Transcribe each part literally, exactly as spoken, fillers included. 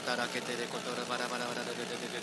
働けてれことろばらばらばら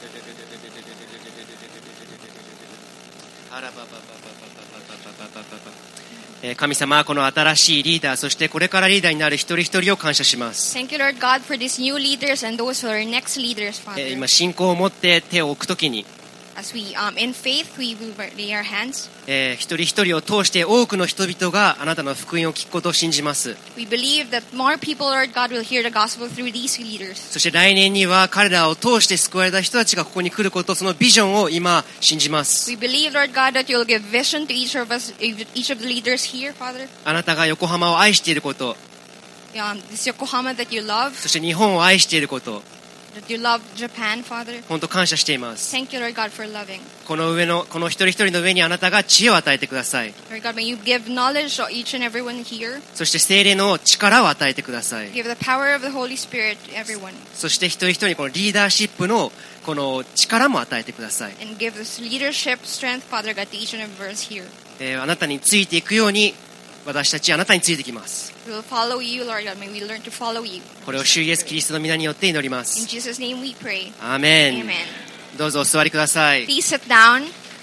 ハラバババババババババババ。神様、この新しいリーダー、そしてこれからリーダーになる一人一人を感謝します。 Thank you, Lord God, for these new leaders and those who are next leaders, Father. 今信仰を持って手を置くときに、 As we, um, in faith, we will lay our hands. えー、一人一人を通して多くの人々があなたの福音を聞くことを信じます。 We believe that more people, Lord God, will hear the gospel through these leaders. そして来年には彼らを通して救われた人たちがここに来ること、そのビジョンを今信じます。 We believe, Lord God, that you'll give vision to each of us, each of the leaders here, Father. あなたが横浜を愛していること、 Um, this Yokohama that you love. そして日本を愛していること、 That you love Japan, Father. 本当感謝しています。 Thank you, Lord God, for loving. この上のこの一人一人の上にあなたが知恵を与えてください。 Lord God, may you give knowledge to each and everyone here. そして聖霊の力を与えてください。 Give the power of the Holy Spirit to everyone. そして一人一人にこのリーダーシップのこの力も与えてください。 And give this leadership strength, Father God, to each and every one here. えー、あなたについていくように私たちあなたについてきます。 We will follow you, Lord God. May we learn to follow you. これを主イエスキリストの皆によって祈りま In す。 Jesus' name we pray. アーメン。 Amen. どうぞお座りください。 Please sit down.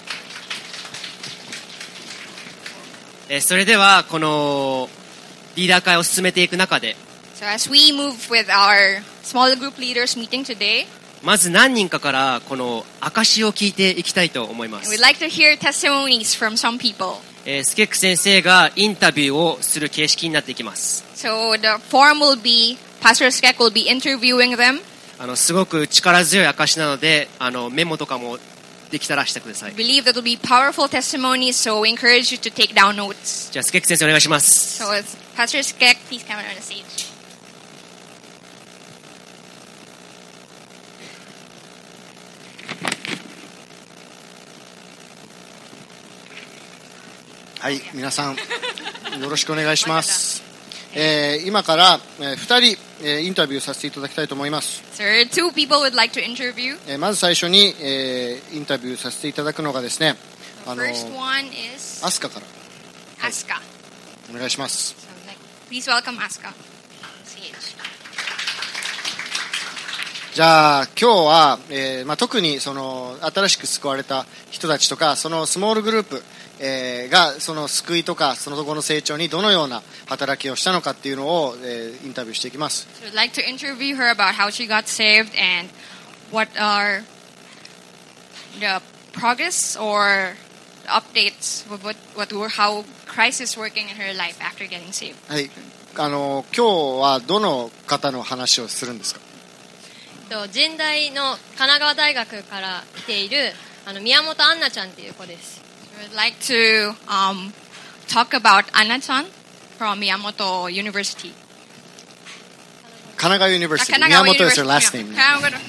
えー、それではこのリーダー会を進めていく中で、 So as we move with our small group leaders meeting today, まず何人かからこの証を聞いていきたいと思いま we'd す。 like to hear testimonies from some people. えー、スケック先生がインタビューをする形式になっていきます。 So the form will be, Pastor Skek will be interviewing them. あのすごく力強い証なので、あのメモとかもできたらしてください。 We believe that will be powerful testimonies, so we encourage you to take down notes. じゃあスケック先生お願いします。 So as Pastor Skek, please come on the stage. はい、皆さんよろしくお願いします。えー、今から、えー、ふたり、えー、インタビューさせていただきたいと思います。 Sir, two people would like to interview. えー、まず最初に、えー、インタビューさせていただくのがですね、 The あの first one is アスカから、 Asuka. お願いします。 So, like, please welcome Asuka. C H. じゃあ今日は、えーまあ、特にその新しく救われた人たちとかそのスモールグループ、えー、がその救いとかその後の成長にどのような働きをしたのかっていうのを、えー、インタビューしていきます。 So I'd like to interview her about how she got saved and what are the progress or updates with what, what were, how Christ is working in her life after getting saved. はい、あの今日はどの方の話をするんですか？ 神大の神奈川大学から来ているあの宮本杏奈ちゃんっていう子です。 So I'd like to um, talk about Anna-chan from Miyamoto University. 神奈川 University。 Ah, 宮本 is her University. last Yeah. name。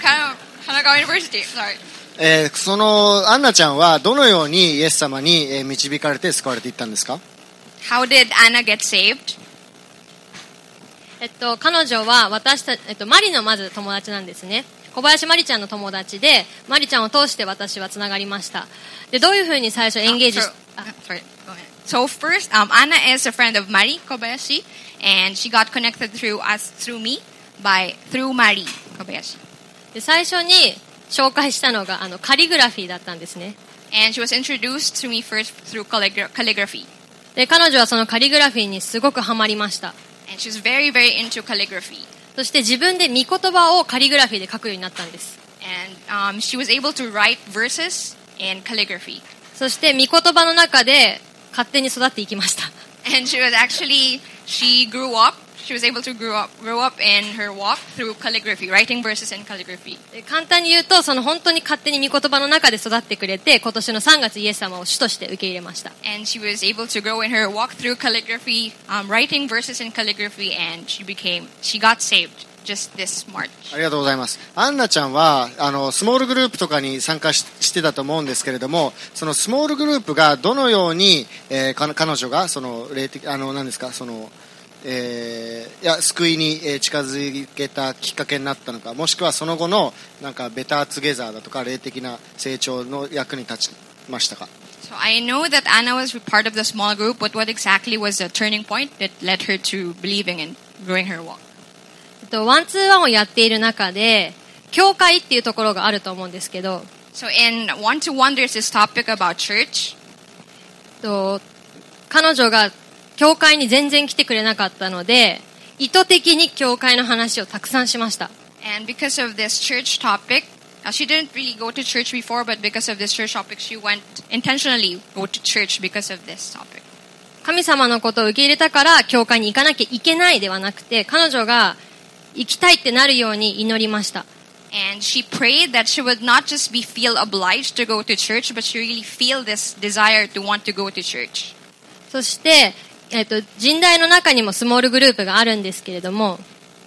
Kanagawa University. Sorry. えー、そのアンナちゃんはどのようにイエス様にえー導かれて救われていったんですか？ How did Anna get saved? えっと、彼女は私た、えっと、マリのまず友達なんですね。小林マリちゃんの友達で、マリちゃんを通して私はつながりました。で、どういうふうに最初エンゲージし、 So, uh, sorry, go ahead. So first, um, Anna is a friend of Mari Kobayashi, and she got connected through us, through me, by through Mari Kobayashi. で最初に紹介したのがあのカリグラフィーだったんですね。 And she was introduced to me first through calligra- calligraphy. で、彼女はそのカリグラフィーにすごくハマりました。 And she was very, very into calligraphy. そして自分で御言葉をカリグラフィーで書くようになったんです。 And um, she was able to write verses in calligraphy. そして御言葉の中で勝手に育っていきました。 And she was actually, she grew up, she was able to grow up, grow up in her walk through calligraphy, writing verses in calligraphy. で簡単に言うと、その本当に勝手に御言葉の中で育ってくれて、今年のさんがつイエス様を主として受け入れました。 And she was able to grow in her walk through calligraphy, um, writing verses in calligraphy, and she became, she got saved just this March. ありがとうございます。アンナちゃんはあのスモールグループとかに参加 し, してたと思うんですけれども、そのスモールグループがどのように、えー、か彼女がその霊的あの何ですかその、えー、いや救いに近づけたきっかけになったのか、もしくはその後のなんかベターツゲザーだとか霊的な成長の役に立ちましたか？ So I know that Anna was part of the small group, but what exactly was the turning point that led her to believing and growing her walk? えっとワンツーワンをやっている中で、教会っていうところがあると思うんですけど、 So in one to one, there's this topic about church. えっと彼女が教会に全然来てくれなかったので、意図的に教会の話をたくさんしました。 And because of this church topic, uh, she didn't really go to church before, but because of this church topic, she went intentionally go to church because of this topic. 神様のことを受け入れたから教会に行かなきゃいけないではなくて、彼女が行きたいってなるように祈りました。 And she prayed that she would not just be feel obliged to go to church, but she really feel this desire to want to go to church. そして、えっと、神大の中にもスモールグループがあるんですけれども、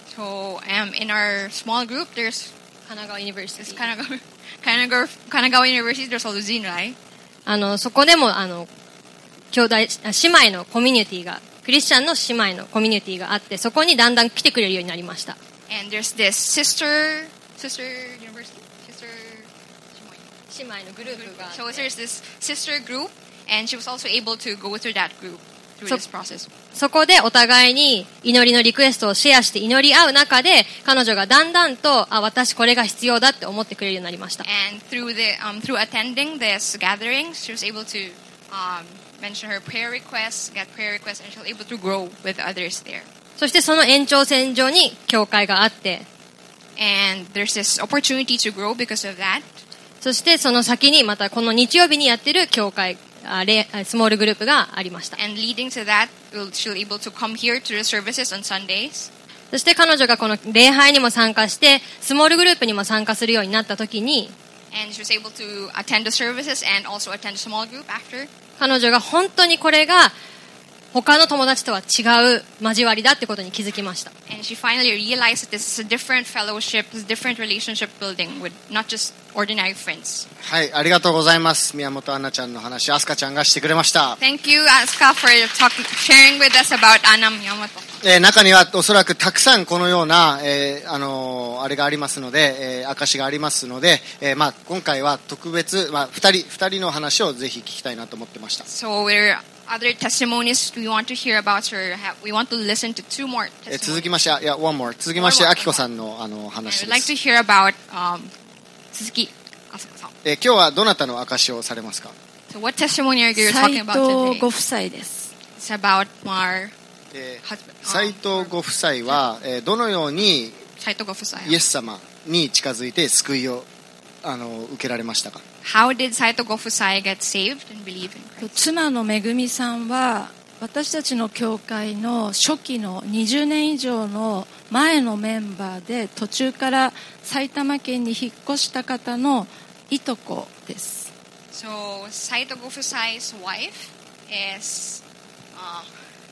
So um, in our small group, there's 神奈川ユニバーシテ this ィ Kanagawa, Kanagawa, Kanagawa University, there's also Zinrai. あのそこでもあの兄弟あ姉妹のコミュニティがクリスチャンの姉妹のコミュニティがあって、そこにだんだん来てくれるようになりました。 And there's this sister, sister university, sister. 姉妹のグループがあって、 So there's this sister group, and she was also able to go through that group through So- this process. そこでお互いに祈りのリクエストをシェアして祈り合う中で、彼女がだんだんと、あ、私これが必要だって思ってくれるようになりました。 And through the um, through attending this gathering, she was able to um, mention her prayer requests, get prayer requests, and she was able to grow with others there. そしてその延長線上に教会があって、 And there's this opportunity to grow because of that. そしてその先にまたこの日曜日にやってる教会、あレスモールグループがありました。 And leading to that, we'll, she'll able to come here to the services on Sundays. そして彼女がこの礼拝にも参加して、スモールグループにも参加するようになった時に、 And she was able to attend the services and also attend a small group after. 彼女が本当にこれが他の友達とは違う交わりだってことに気づきました。 And she finally realized that this is a different fellowship, this different relationship building with not just ordinary friends. はい、ありがとうございます。宮本杏奈ちゃんの話、アスカちゃんがしてくれました。 Thank you, Asuka, for talking, sharing with us about Anna Miyamoto. えー中にはおそらくたくさんこのような、えーあのーあれがありますので、えー証がありますので、えーまあ、今回は特別、まあ、ふたり、ふたりの話をぜひ聞きたいなと思ってました。 So there are other testimonies we want to hear about, or have, we want to listen to two more えー testimonies. 続きまして、あいや、one more。続きまして、 One more. あきこさんのあの I 話 would で like す。 to hear about um, Suzuki Asukaさん. えー今日はどなたの証しをされますか？ So what testimony are you 斉 talking 藤 about ご today? 夫妻です。 It's about our えー husband. 斉藤ご夫妻は、えーどのように斉藤ご夫妻。 イエス様に近づいて救いをあの受けられましたか？ How did 斉藤ご夫妻 get saved and believe in Christ? 妻のめぐみさんは私たちの教会の初期のにじゅうねん以上の前のメンバーで、途中から埼玉県に引っ越した方のいとこです。 So 斉藤ご夫妻's wife is uh,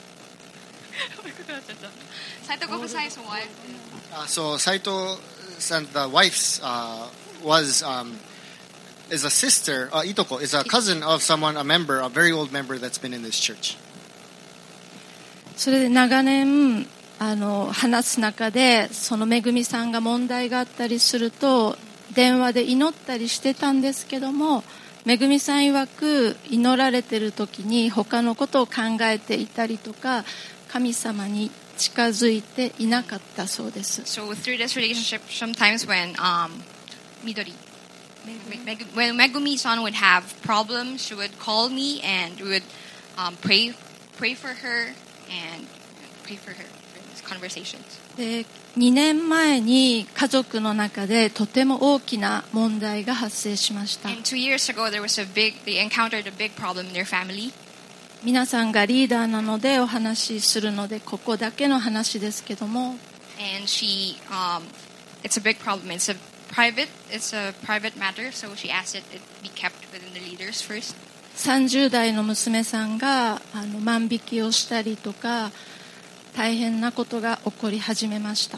斉藤ご夫妻 's wife Uh, so Saito san, the wife's uh, was um, is a sister. Uh, Itoko is a cousin of someone, a member, a very old member that's been in this church. それで長年あの話す中で、そのめぐみさんが問題があったりすると電話で祈ったりしてたんですけども、めぐみさん曰く祈られてる時に他のことを考えていたりとか、神様に近づいていなかったそうです。 So through this relationship, sometimes when um, Midori, Meg- when Megumi-san would have problems, she would call me and we would um, pray, pray for her and pray for her in these conversations. でにねんまえに家族の中でとても大きな問題が発生しました。 And two years ago, there was a big, they encountered a big problem in their family. 皆さんがリーダーなのでお話しするのでここだけの話ですけども、 And she, um, it's a big problem. It's a private, it's a private matter. So she asked it, it be kept within the leaders first. さんじゅう代の娘さんがあの万引きをしたりとか大変なことが起こり始めました。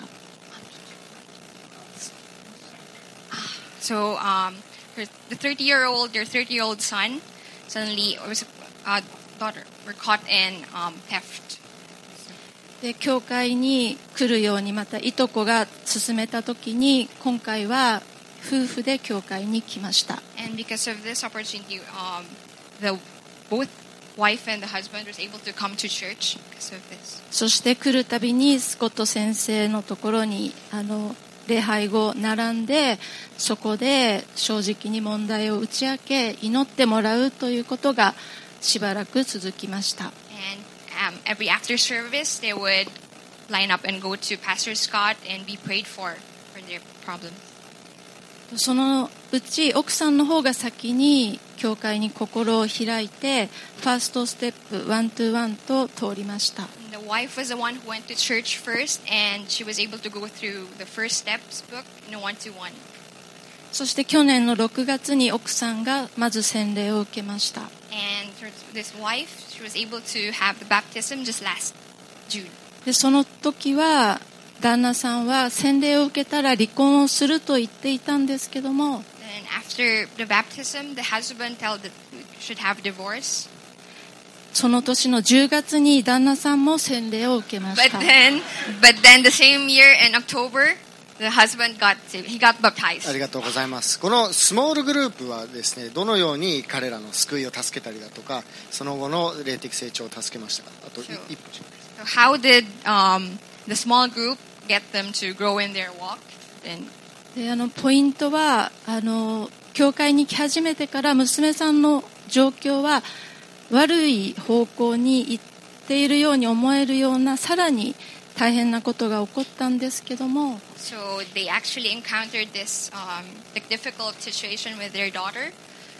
So um, her, the thirty-year-old, their thirty-year-old son, suddenly or was uh, daughter were caught in um, theft. で教会に来るようにまたいとこが勧めた時に、今回は夫婦で教会に来ました。 And because of this opportunity, um, the both wife and the husband was able to come to church because of this. そして来るたびにスコット先生のところにあの礼拝後並んで、そこで正直に問題を打ち明け祈ってもらうということがしばらく続きました。 And um, every after service, they would line up and go to Pastor Scott and be prayed for for their problem. そのうち奥さんの方が先に教会に心を開いてファーストステップワントゥワンと通りました。 And the wife was the one who went to church first, and she was able to go through the first steps book in a one-to-one. そして去年のろくがつに奥さんがまず洗礼を受けました。 And for this wife, she was able to have the baptism just last June. でその時は旦那さんは洗礼を受けたら離婚をすると言っていたんですけども、 And after the baptism, the husband told that we should have divorce. その年のじゅうがつに旦那さんも洗礼を受けまし But た。 then, but then the same year in October, the husband got saved. He got あ baptized. りがとうございます。このスモールグループはですね、どのように彼らの救いを助けたりだとか、その後の霊的成長を助けましたか？あといそう一歩。 So how did um, the small group get them to grow in their walk? And であのポイントはあの教会に来始めてから娘さんの状況は悪い方向に行っているように思えるようなさらに大変なことが起こったんですけども、 so they actually encountered this um, like difficult situation with their daughter.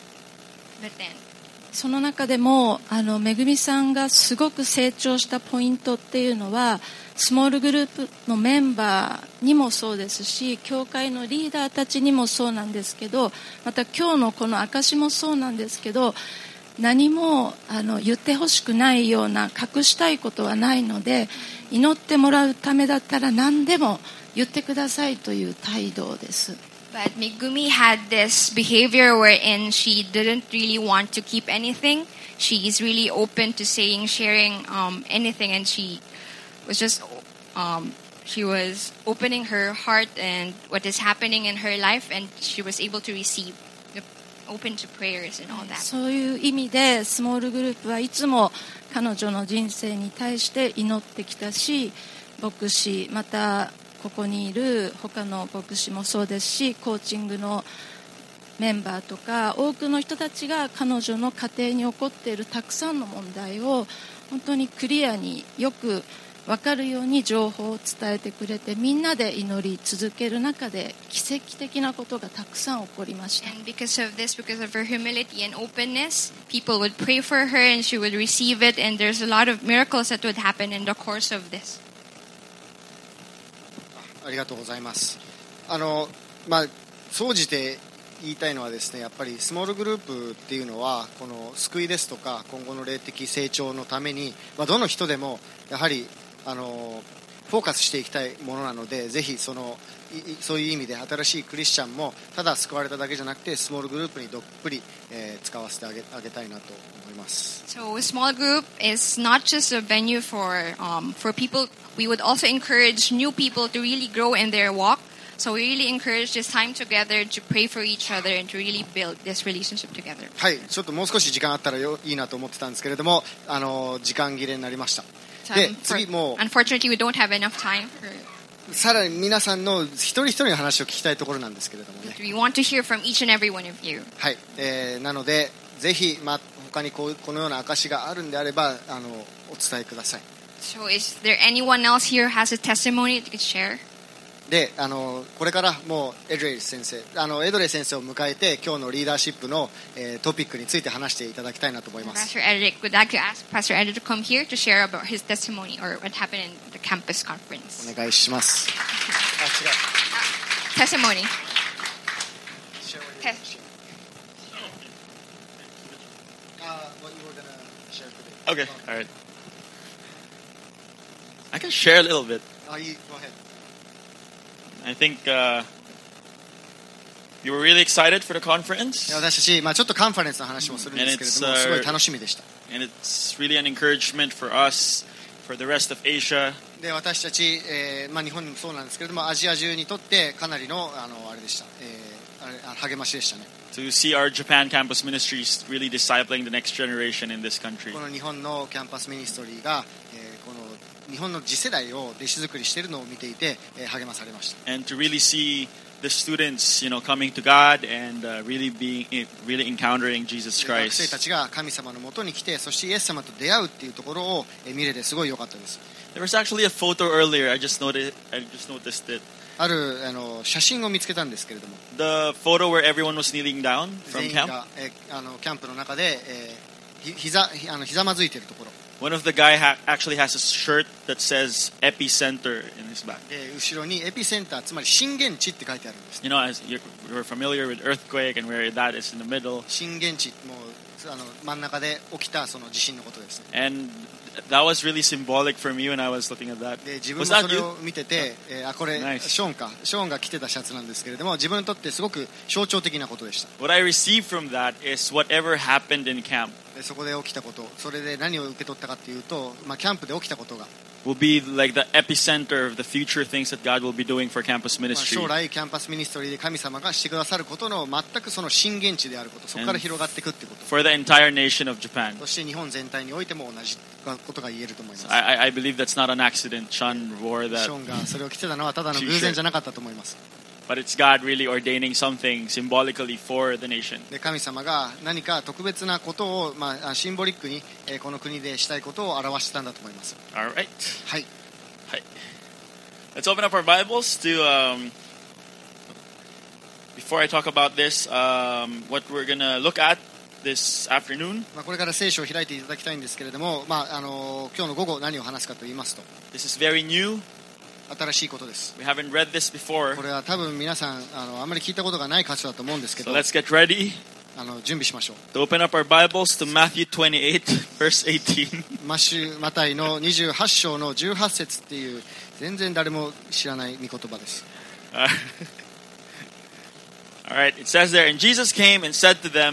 But then, その中でもあのめぐみさんがすごく成長したポイントっていうのはスモールグループのメンバーにもそうですし、教会のリーダーたちにもそうなんですけど、また今日のこの証もそうなんですけど、何もあの言ってほしくないような隠したいことはないので、祈ってもらうためだったら何でも言ってくださいという態度です。 but Megumi had this behavior wherein she didn't really want to keep anything. She's really open to saying, sharing um, anything, and she was just um, she was opening her heart and what is happening in her life, and she was able to receive, open to prayers and all that. そういう意味でスモールグループはいつも彼女の人生に対して祈ってきたし、牧師またここにいる他の牧師もそうですし、コーチングのメンバーとか多くの人たちが彼女の家庭に起こっているたくさんの問題を本当にクリアによく分かるように情報を伝えてくれて、みんなで祈り続ける中で奇跡的なことがたくさん起こりました。 And because of this, because of her humility and openness, people would pray for her and she would receive it, and there's a lot of miracles that would happen in the course of this. ありがとうございます。あのまあ総じて言いたいのはですね、やっぱりスモールグループっていうのはこの救いですとか今後の霊的成長のために、まあ、どの人でもやはりあのフォーカスしていきたいものなので、ぜひそのそういう意味で新しいクリスチャンもただ救われただけじゃなくてスモールグループにどっぷり、えー、使わせてあげ、あげたいなと思います。 So a small group is not just a venue for um, for people. We would also encourage new people to really grow in their walk. So we really encourage this time together to pray for each other and to really build this relationship together. はい、ちょっともう少し時間あったらよいいなと思ってたんですけれども、あの時間切れになりました。 So で um, for, 次もう unfortunately, we don't have enough time. For, さらに皆さんの一人一人の話を聞きたいところなんですけれどもね。 we want to hear from each and every one of you. はい、えー、なのでぜひ、まあ、他にこうこのような証があるんであればあのお伝えください。 So is there anyone else here who has a testimony that you could share? であのこれからもうエドレイ先生あのエドレイ先生を迎えて今日のリーダーシップの、えー、トピックについて話していただきたいなと思います。 Pastor Eric would like to ask Pastor Eric to come here to share about his testimony or what happened in the campus conference. お願いします。あ、違う。 Testimony. Te- Okay, all right. I can share a little bit. Oh, you, go ahead. I think uh, you were really excited for the conference, 私たち、まあ、ちょっとカンファレンスの話もするんですけれども、 And it's, uh, すごい楽しみでした。 and it's really an encouragement for us, for the rest of Asia. で私たち、えーまあ、日本にもそうなんですけれどもアジア中にとってかなりのあのあれでした、えー、あれあ励ましでしたね。 To see our Japan campus ministries really discipling the next generation in this country. この日本のキャンパスミニストリーが、えー、この日本の次世代を弟子作りしているのを見ていて、えー、励まされました。 And to really see the students, you know, coming to God and uh, really being, really encountering Jesus 学生た Christ. ちが神様のもとに来て、そしてイエス様と出会うっていうところをえー見れてすごい良かったです。 There was actually a photo earlier. I just noticed. I just noticed it. あるあの写真を見つけたんですけれども、 The photo where everyone was kneeling down 全 from 員 camp. が、えーあのキャンプの中で、えーひ膝ひあのひざまずいているところ。 One of the guy ha- actually has a shirt that says epicenter in his back. で後ろにエピセンター、つまり震源地って書いてあるんです。 You know, as you're, you're familiar with earthquake and where that is in the middle. 震源地もうあの真ん中で起きたその地震のことですね。 And that was really symbolic for me when I was looking at that. で自分 Was も that それ you? を見てて、えーあこれ Nice. ショーンかショーンが着てたシャツなんですけれども、自分にとってすごく象徴的なことでした。 What I received from that is whatever happened in camp でそこで起きたこと、それで何を受け取ったかっていうと、まあ、キャンプで起きたことが、 will be like the epicenter of the future things that God will be doing for campus まあ ministry. 将来キャンパスミニストリーで神様がしてくださることの全くその震源地であること、そこから広がっていくってこと、 For the entire nation of Japan. そして日本全体においても同じことが言えると思います。 I, I I believe that's not an accident. Sean wore シ that. ョーンがそれを着てたのはただの偶然じゃなかったと思います。 But it's God really ordaining something symbolically for the nation. で神様が何か特別なことを、まあ、シンボリックに、えーこの国でしたいことを表してたんだと思います。 All right. はい、 Hi. Let's open up our Bibles to, um, before I talk about this, um, what we're going to look at this afternoon. まあ、これから聖書を開いていただきたいんですけれども、まああのー今日の午後何を話すかと言いますと、 This is very new. 新しいことです。 We haven't read this before. これは多分皆さんあのあんまり聞いたことがない箇所だと思うんですけ So ど、 let's get ready あの準備しましょう。 to open up our Bibles to Matthew twenty-eight, verse eighteen. マシュマタイのにじゅうはち章のじゅうはち節っていう全然誰も知らない御言葉です。 Uh, all right, it says there, and Jesus came and said to them,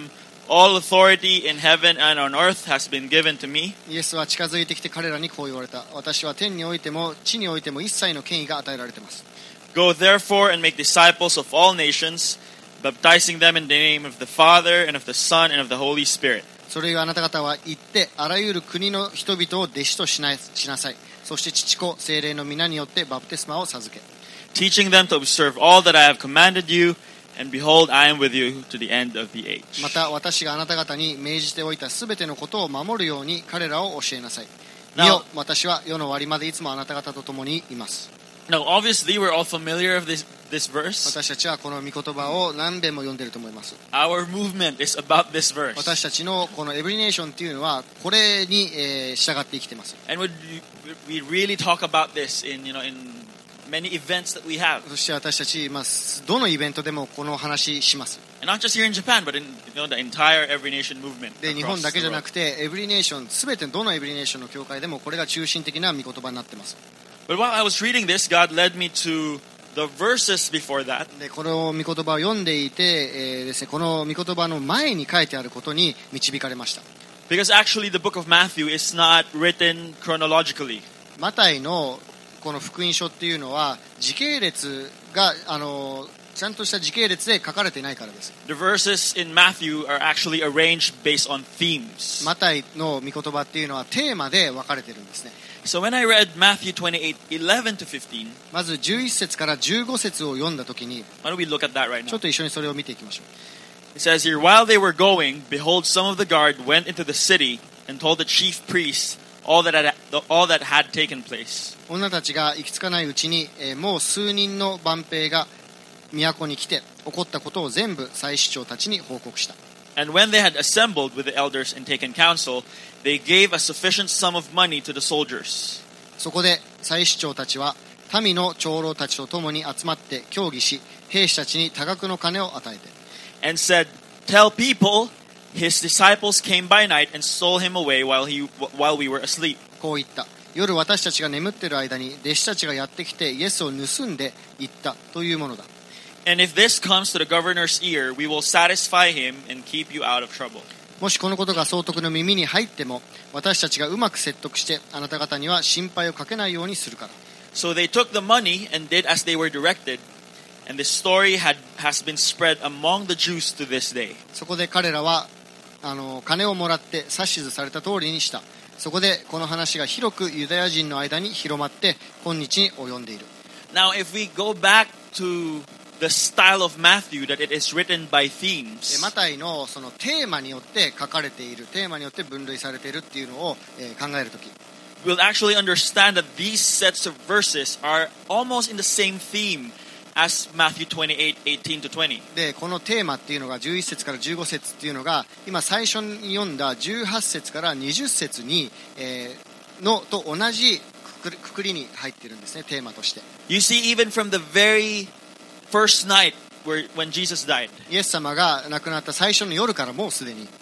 All authority in heaven and on earth has been given to me. イエスは近づいてきて彼らにこう言われた。私は天においても地においても一切の権威が与えられています。 Go therefore and make disciples of all nations, baptizing them in the name of the Father and of the Son and of the Holy Spirit. それがあなた方は行ってあらゆる国の人々を弟子としなしなさい。そして父子聖霊の皆によってバプテスマを授け。 Teaching them to observe all that I have commanded you, and behold, I am with you to the end of the age. また私があなた方に命じておいたすべてのことを守るように彼らを教えなさい。見よ、私は世の終わりまでいつもあなた方と共にいます。 Now, obviously, we're all familiar of this, this verse. 私たちはこの御言葉を何遍も読んでいると思います。 Our movement is about this verse. 私たちのこのエブリネーションっていうのはこれに、えー、従って生きています。 And we, we really talk about this in, you know, in many events that we have. そして私たち、まあ、どのイベントでもこの話します。 And not just here in Japan, but in, you know, the entire Every Nation movement. で日本 across だけ the じゃな world. くてエブリネーションすべてどのエブリネーションの教会でもこれが中心的な御言葉になっています。 But while I was reading this, God led me to the verses before that. でこの御言葉を読んでいて、えーですね、この御言葉の前に書いてあることに導かれました。 Because actually the book of Matthew is not written chronologically. マタイのこの福音書っていうのは時系列があのちゃんとした時系列で書かれていないからです。 The verses in Matthew are actually arranged based on themes. マタイの御言葉っていうのはテーマで分かれてるんですね。 So when I read Matthew twenty-eight, eleven to fifteen, まずじゅういっ節からじゅうご節を読んだときに why don't we look at that right ちょ now? っと一緒にそれを見ていきましょう。 It says here, while they were going, behold, some of the guard went into the city and told the chief priests all that had, all that had taken place. 女たちが行き着かないうちに、えーもう数人の万兵が都に来て起こったことを全部祭司長たちに報告した。 And when they had assembled with the elders and taken counsel, they gave a sufficient sum of money to the soldiers. そこで祭司長たちは民の長老たちと共に集まって協議し、兵士たちに多額の金を与えて And said, tell people, his disciples came by night and stole him away while, he, while we were asleep. こう言った。夜私たちが眠っている間に弟子たちがやってきてイエスを盗んで行ったというものだ。 And if this comes to the governor's ear, we will satisfy him and keep you out of trouble. もしこのことが総督の耳に入っても私たちがうまく説得してあなた方には心配をかけないようにするから。 So they took the money and did as they were directed, and the story had, has been spread among the Jews to this day. そこで彼らはあの金をもらって指図された通りにした。そこでこの話が広くユダヤ人の間に広まって今日に及んでいる。 Now, if we go back to the style of Matthew, that it is written by themes, マタイのそのテーマによって書かれている、テーマによって分類されているっていうのを、えー考えるとき、 we'll actually understand that these sets of verses are almost in the same theme as Matthew twenty-eight, eighteen to twenty. でこのテーマっていうのがじゅういっ節からじゅうご節っていうのが今最初に読んだじゅうはち節からにじゅう節に、えーのと同じくくりくくりに入ってるんですね、テーマとして。 You see, even from the very first night where, when Jesus died, イエス様が亡くなった最初の夜からもうすでに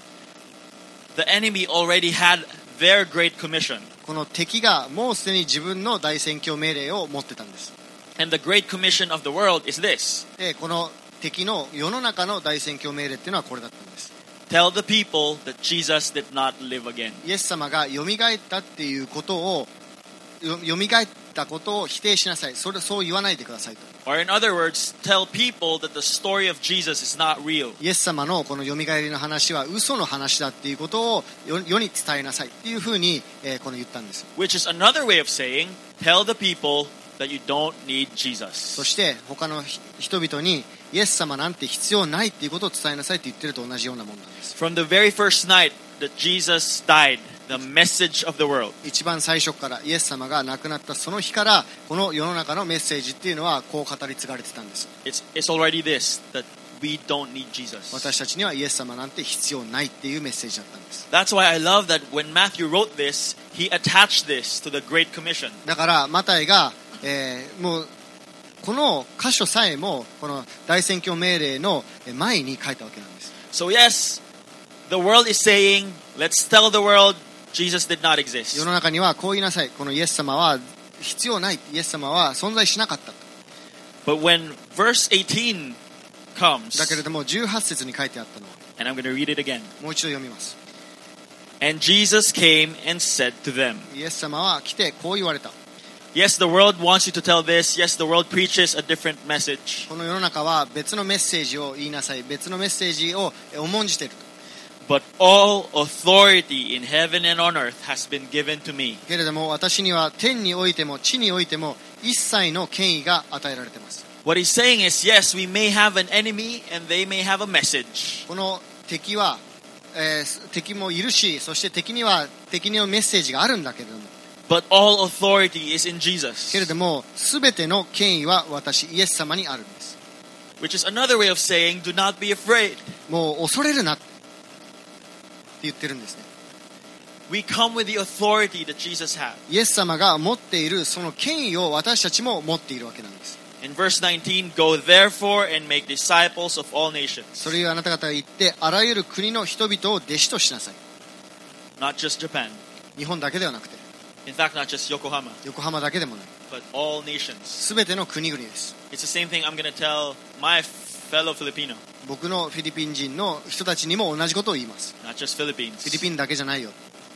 the enemy already had their great commission. この敵がもうすでに自分の大宣教命令を持ってたんです。 And the great commission of the world is this: でこの敵の世の中の大宣教命令っていうのはこれだったんです。 tell the people that Jesus did not live again. イエス様がよみがえったっていうことをよよみがえったことを否定しなさい。それそう言わないでくださいと。 Or in other words, tell people that the story of Jesus is not real. イエス様のこのよみがえりの話は嘘の話だっていうことを世世に伝えなさいっていうふうに、えーこの言ったんです。 Which is another way of saying, tell the people that you don't need Jesus. そして他のひ人々にイエス様なんて必要ないっていうことを伝えなさいって言ってると同じようなもんなんです。 From the very first night that Jesus died, the message of the world 一番最初からイエス様が亡くなったその日からこの世の中のメッセージっていうのはこう語り継がれてたんです。 it's, it's already this, that we don't need Jesus. 私たちにはイエス様なんて必要ないっていうメッセージだったんです。 That's why I love that when Matthew wrote this, he attached this to the Great Commission. だからマタイが、えーもうこの箇所さえもこの大宣教命令の前に書いたわけなんです。 So yes, the world is saying, let's tell the world Jesus did not exist. 世の中にはこう言いなさい。このイエス様は必要ない。イエス様は存在しなかった。 But when verse eighteen comes, だけれどもじゅうはち節に書いてあったのは And I'm going to read it again. もう一度読みます。 And Jesus came and said to them, イエス様は来てこう言われた。 Yes, the world wants you to tell this. Yes, the world preaches a different message. この世の中は別のメッセージを言いなさい、別のメッセージを重んじている。 But all authority in heaven and on earth has been given to me. けれども私には天においても地においても一切の権威が与えられています。 What he's saying is, yes, we may have an enemy and they may have a message. この敵は、えー、敵もいるし、そして敵には敵のメッセージがあるんだけれども、 But all authority is in Jesus. けれども全ての権威は私イエス様にあるんです。 Which is another way of saying, do not be afraid. もう恐れるなって言ってるんですね。 We come with the authority that Jesus had. イエス様が持っているその権威を私たちも持っているわけなんです。 In verse nineteen, go therefore and make disciples of all nations. それをあなた方が言ってあらゆる国の人々を弟子としなさい。 Not just Japan. 日本だけではなくて In fact, not just Yokohama, 横浜だけでもない、 but all nations. 全ての国々です。 It's the same thing I'm going to tell my fellow Filipino. 僕のフィリピン人の人たちにも同じことを言います。 Not just Philippines. フィリピンだけじゃないよ。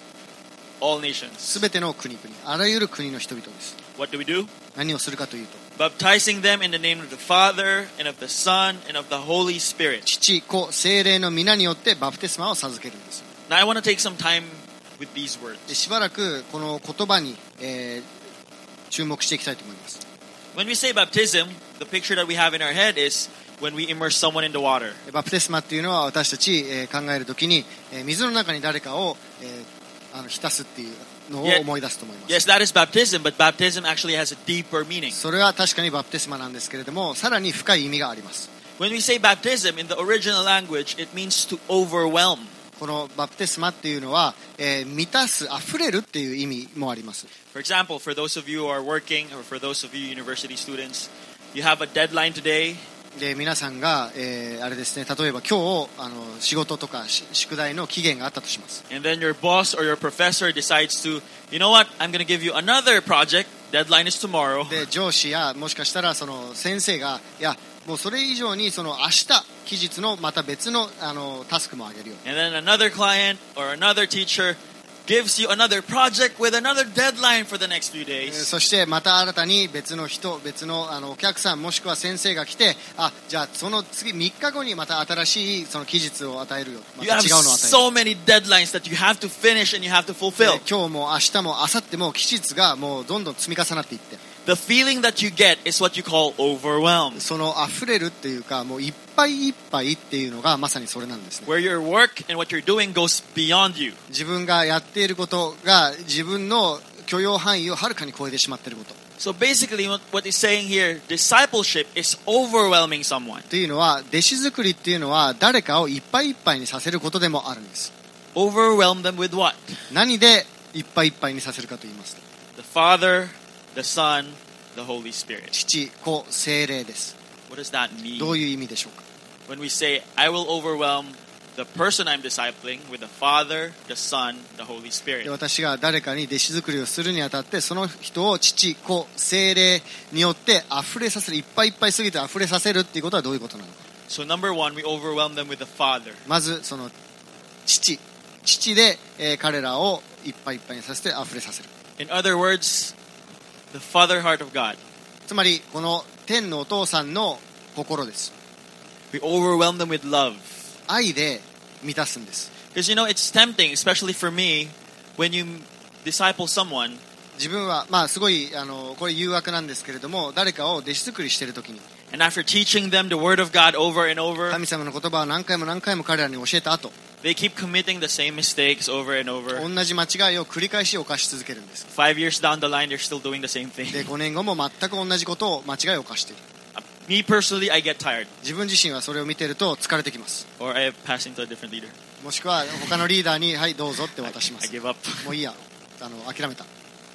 All nations. 全ての国々、あらゆる国の人々です。 What do we do? 何をするかというと、 Baptizing them in the name of the Father and of the Son and of the Holy Spirit. 父、子、聖霊の皆によってバプテスマを授けるんです。 Now I want to take some time with these words. でしばらくこの言葉に、えー、注目していきたいと思います。 When we say baptism, the picture that we have in our head is when we immerse someone in the water. バプテスマっていうのは私たち、えー、考えるときに、えー、水の中に誰かを、えー、あの浸すっていうのを思い出すと思います。 Yes, that is baptism, but baptism actually has a deeper meaning. それは確かにバプテスマなんですけれども、さらに深い意味があります。 When we say baptism in the original language, it means to overwhelm. このバプテスマっていうのは、えー、満たす、溢れるっていう意味もあります。 For example, for those of you who are working or for those of you university students, you have a deadline today. で皆さんが、えー、あれですね、例えば今日あの仕事とか宿題の期限があったとします。 And then your boss or your professor decides to, you know what, I'm going to give you another project. Deadline is tomorrow. で上司やもしかしたらその先生が、いやもうそれ以上にその明日期日のまた別のあのタスクもあげるよ。 And then another client or another teacher gives you another project with another deadline for the next few えー days. そしてまた新たに別の人、別のあのお客さんもしくは先生が来て、あ、じゃあその次みっかごにまた新しいその期日を与えるよ。ま You た have 違うのを与える。 so many deadlines that you have to finish and you have to で fulfill. 今日も明日も明後日も期日がもうどんどん積み重なっていって、 The feeling that you get is what you call overwhelmed, その溢れるっていうかもういっぱいいっぱいっていうのがまさにそれなんですね。 where your work and what you're doing goes beyond you. 自分がやっていることが自分の許容範囲をはるかに超えてしまっていること。 So basically what what he's saying here, discipleship is overwhelming someone. というのは弟子作りっていうのは誰かをいっぱいいっぱいにさせることでもあるんです。 Overwhelm them with what? 何でいっぱいいっぱいにさせるかと言いますと、 The Father, the Son, the Holy Spirit. 父、子、聖霊です。 What does that mean? どういう意味でしょうか。 When we say, I will overwhelm the person I'm discipling with the Father, the Son, the Holy で Spirit. 私が誰かに弟子作りをするにあたってその人を父、子、聖霊によって溢れさせる、いっぱいいっぱいすぎて溢れさせるっていうことはどういうことなのか。 So number one, we overwhelm them with the Father. まずその父父で、えー彼らをいっぱいいっぱいにさせて溢れさせる。 In other words, the Father heart of God. つまりこの天のお父さんの心です。 We overwhelm them with love. 愛で満たすんです。 Because you know, it's tempting, especially for me, when you disciple someone, 自分はまあすごいあのこれ誘惑なんですけれども、誰かを弟子作りしているときに and after teaching them the Word of God over and over, 神様の言葉を何回も何回も彼らに教えた後、 they keep committing the same mistakes over and over. 同じ間違いを繰り返し犯し続けるんです。 Five years down the line, they're still doing the same で thing. ごねんごも全く同じことを間違いを犯している。 Me personally, I get tired, 自分自身はそれを見ていると疲れてきます。 or I pass into a different leader. もしくは他のリーダーにはいどうぞって I, 渡しま I す。 give up. もういいや、あの諦めた。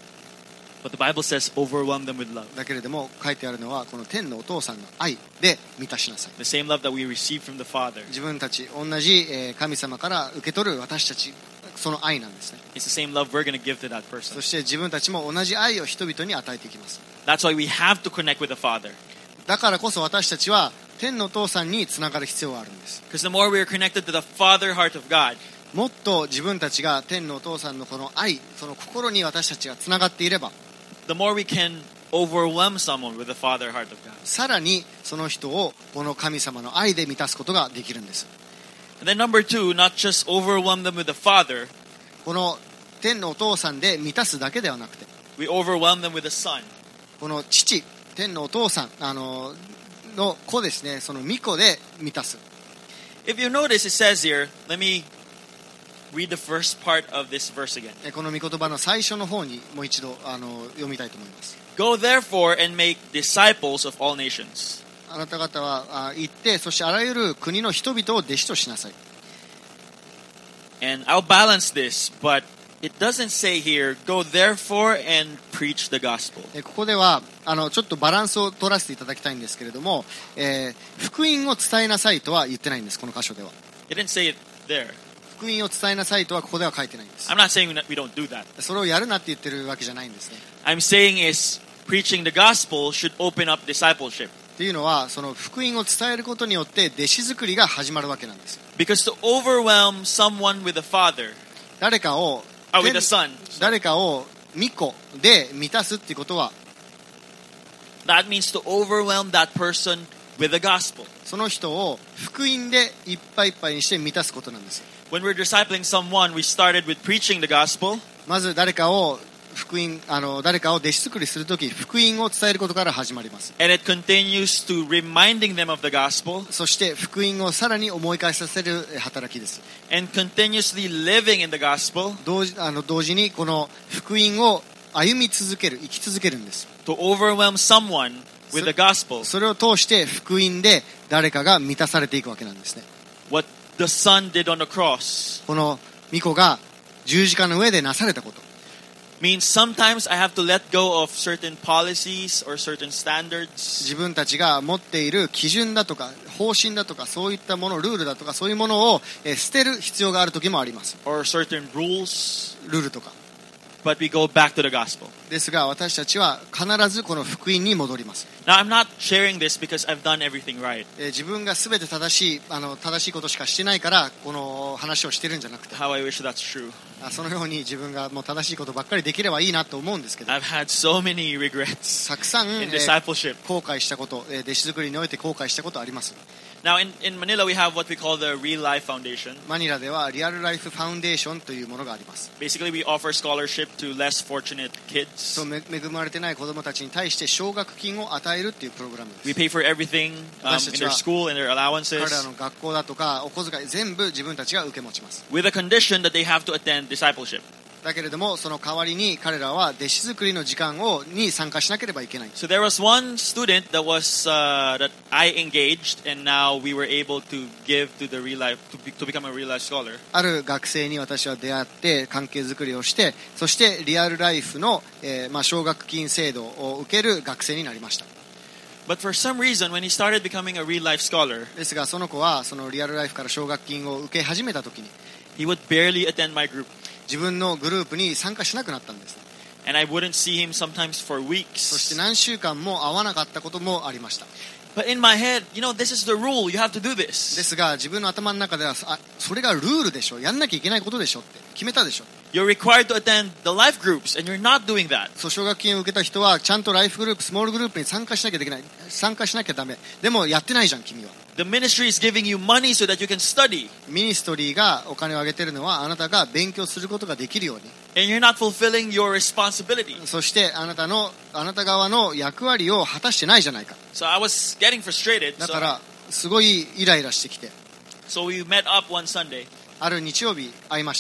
But the Bible says, overwhelm them with love. だけれども書いてあるのはこの天のお父さんの愛で満たしなさい。 The same love that we receive from the Father. 自分たち同じえー神様から受け取る私たち、その愛なんですね。 It's the same love we're going to give to that そ person. して自分たちも同じ愛を人々に与えていきます。 That's why we have to connect with the Father. だからこそ私たちは天のお父さんにつながる必要があるんです。 Because the more we are connected to the Father heart of God, もっと自分たちが天のお父さんのこの愛、その心に私たちがつながっていれば、 the more we can overwhelm someone with the Father heart of God. さらにその人をこの神様の愛で満たすことができるんです。 And then number two, not just overwhelm them with the Father, この天のお父さんで満たすだけではなくて、 we overwhelm them with the Son. この父、天のお父さんあのの子ですね、その御子で満たす。 If you notice, it says here, let me read the first part of this verse again. この御言葉の最初の方にもう一度あの読みたいと思います。 Go therefore and make disciples of all nations. あなた方はあ行って、そしてあらゆる国の人々を弟子としなさい。 And I'll balance this, but it doesn't say here, go therefore and preach the gospel. えここではあのちょっとバランスを取らせていただきたいんですけれども、えー福音を伝えなさいとは言ってないんです、この箇所では。 It didn't say it there. 福音を伝えなさいとはここでは書いてないんです。 I'm not saying that we don't do that. それをやるなって言ってるわけじゃないんですね。 I'm saying is preaching the gospel should open up discipleship. っていうのは、その福音を伝えることによって弟子作りが始まるわけなんです。 Because to overwhelm someone with the Father, 誰かを or with the Son, 誰かを御子で満たすっていうことは、 that means to overwhelm that person with the gospel. その人を福音でいっぱいいっぱいにして満たすことなんです。 When we're discipling someone, we started with preaching the gospel. まず誰かを福音あの誰かを弟子作りするとき、福音を伝えることから始まります。 And it continues to reminding them of the gospel そして福音をさらに思い返させる働きです。 and continuously living in the gospel 同時あの同時にこの福音を歩み続ける、生き続けるんです。 to overwhelm someone with the gospel. それを通して福音で誰かが満たされていくわけなんですね。 What the Son did on the cross この御子が十字架の上でなされたこと、 means sometimes I have to let go of certain policies or certain standards 自分たちが持っている基準だとか方針だとかそういったもの、ルールだとかそういうものをえー捨てる必要がある時もあります。 or certain rules, ルールとか but we go back to the gospel. ですが、私たちは必ずこの福音に戻ります。 Now I'm not sharing this because I've done everything right. えー自分が全て正しいあの正しいことしかしてないからこの話をしてるんじゃなくて、 How I wish that's true. あそのように自分がもう正しいことばっかりできればいいなと思うんですけど、 I've had so many regrets たくさん、え in ー discipleship. 後悔したこと、えー弟子作りにおいて後悔したことあります。 Now in, in Manila we have what we call the Real Life Foundation. マニラではリアルライフファウンデーションというものがあります。 Basically we offer scholarship to less fortunate そ kids. うめ恵まれてない子どもたちに対して奨学金を与えるっていうプログラムです We pay for everything um, in their school and their 彼ら allowances の学校だとかお小遣い全部自分たちが受け持ちます。 with a condition that they have to attend discipleship. だけれどもその代わりに彼らは弟子作りの時間をに参加しなければいけない。 So there was one student that was uh, that I engaged, and now we were able to give to the real life to, be, to become a real life scholar. ある学生に私は出会って関係づくりをして、そしてリアルライフの、えーまあ、奨学金制度を受ける学生になりました。 But for some reason, when he started becoming a real life scholar, ですがその子はそのリアルライフから奨学金を受け始めた時に he would barely attend my group, 自分のグループに参加しなくなったんです。 and I wouldn't see him sometimes for そして weeks. 何週間も会わなかったこともありました。 But in my head, you know, this is the rule. You have to do で this. すが自分の頭の中ではあそれがルールでしょ、やんなきゃいけないことでしょって決めたでしょ。 You're required to attend the life groups, and you're not doing that. そう奨学金を受けた人はちゃんとライフグループ、スモールグループに参加しなきゃいけない、参加しなきゃダメ。でもやってないじゃん君は。 The ministry is giving you money so that you can study, ミニストリーがお金をあげてるのはあなたが勉強することができるように、 and you're not fulfilling your responsibility. そしてあなたのあなた側の役割を果たしてないじゃないか。 So I was getting frustrated. だ So, からすごいイライラしてきて、 so we met up one Sunday. ある日曜日会いました。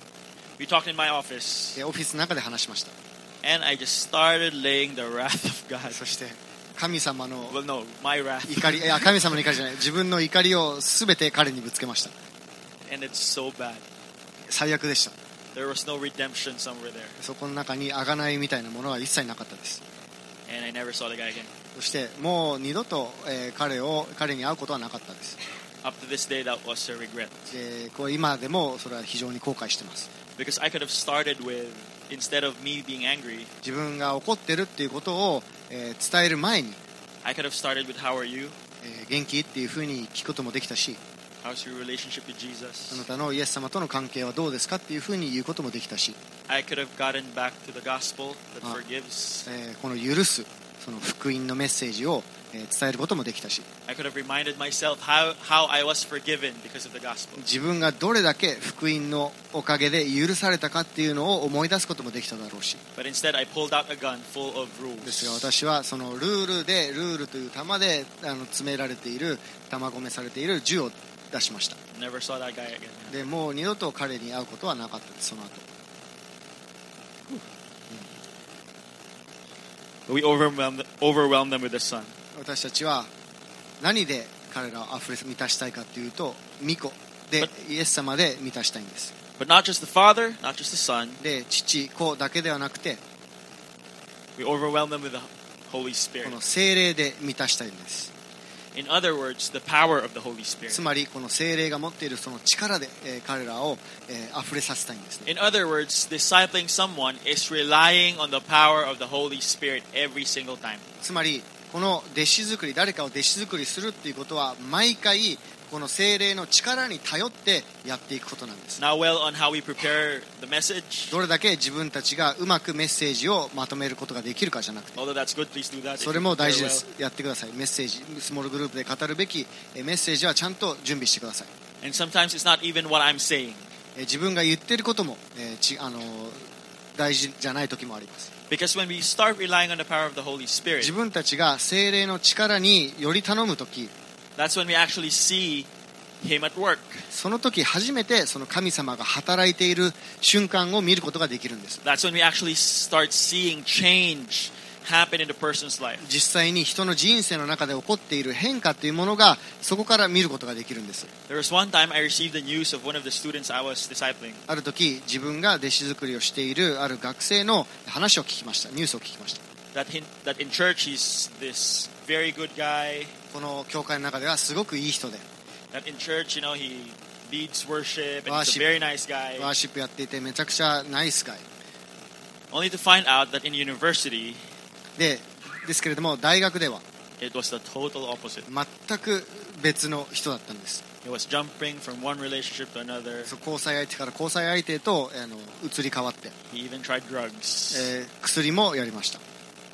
We talked in my office, でオフィスの中で話しました。 and I just started laying the wrath of God. そして神様の Well, no, my wrath. 怒り、いや神様の怒りじゃない、自分の怒りを全て彼にぶつけました。 And it's so bad. 最悪でした。 There was no redemption somewhere there. そこの中に贖いみたいなものは一切なかったです。 And I never saw the guy again. そしてもう二度と、えー彼を彼に会うことはなかったです。 Up to this day, that was a regret. でこう今でもそれは非常に後悔してます。 Because I could have started with, instead of me being angry, 自分が怒ってるっていうことを、えー伝える前に I could have started with, how are you? えー元気っていうふうに聞くこともできたし、 How's your relationship with あ Jesus? なたのイエス様との関係はどうですかっていうふうに言うこともできたし、 I could have gotten back to the gospel that Ah. forgives. えーこの許すその福音のメッセージを、えー伝えることもできたし、 I could have reminded myself how, how I was forgiven because of the gospel. 自分がどれだけ福音のおかげで許されたかっていうのを思い出すこともできただろうし、 But instead, I pulled out a gun full of ですが rules. 私はそのルールでルールという弾であの詰められている弾込めされている銃を出しました。 Never saw that guy again. でもう二度と彼に会うことはなかったです。その後 But we overwhelmed, overwhelmed them with the Son. 私たちは何で彼らをあふれ満たしたいかというと、御子でイエス様で満たしたいんです。 But not just the Father, not just the Son. で父子だけではなくて We overwhelm them with the Holy こ Spirit. の聖霊で満たしたいんです。 In other words, the power of the Holy Spirit. つまりこの聖霊が持っているその力で、えー彼らを、えー、溢れさせたいんですね。 In other words, discipling someone is relying on the power of the Holy Spirit every single time. つまりこの弟子作り、誰かを弟子作りするっていうことは毎回この聖霊の力に頼ってやっていくことなんです。 Now, well, on how we prepare the message. どれだけ自分たちがうまくメッセージをまとめることができるかじゃなくて、 Although that's good, please do that. それも大事です。やってください。メッセージ、スモールグループで語るべきえーメッセージはちゃんと準備してください。 And sometimes it's not even what I'm saying. えー自分が言っていることも、えーちあのー大事じゃない時もあります。 Because when we start relying on the power of the Holy 自 Spirit, 分たちが聖霊の力により頼む時、 that's when we actually see Him at work. その時初めてその神様が働いている瞬間を見ることができるんです。 That's when we actually start seeing change happen in the person's life. 実際に人の人生の中で起こっている変化というものがそこから見ることができるんです。 There was one time I received the news of one of the students I was discipling. ある時自分が弟子作りをしているある学生の話を聞きました。ニュースを聞きました。 That, he, that in church he's this very good guy. この教会の中ではすごくいい人で、 That in church, you know, he leads worship and he's Worship. a very nice guy. ワーシップやっていてめちゃくちゃナイスガイ Only to find out that in university, で、ですけれども大学では it was the total opposite. 全く別の人だったんです。 He was jumping from one relationship to another. そう交際相手から交際相手とあの移り変わって、 He even tried drugs. えー薬もやりました。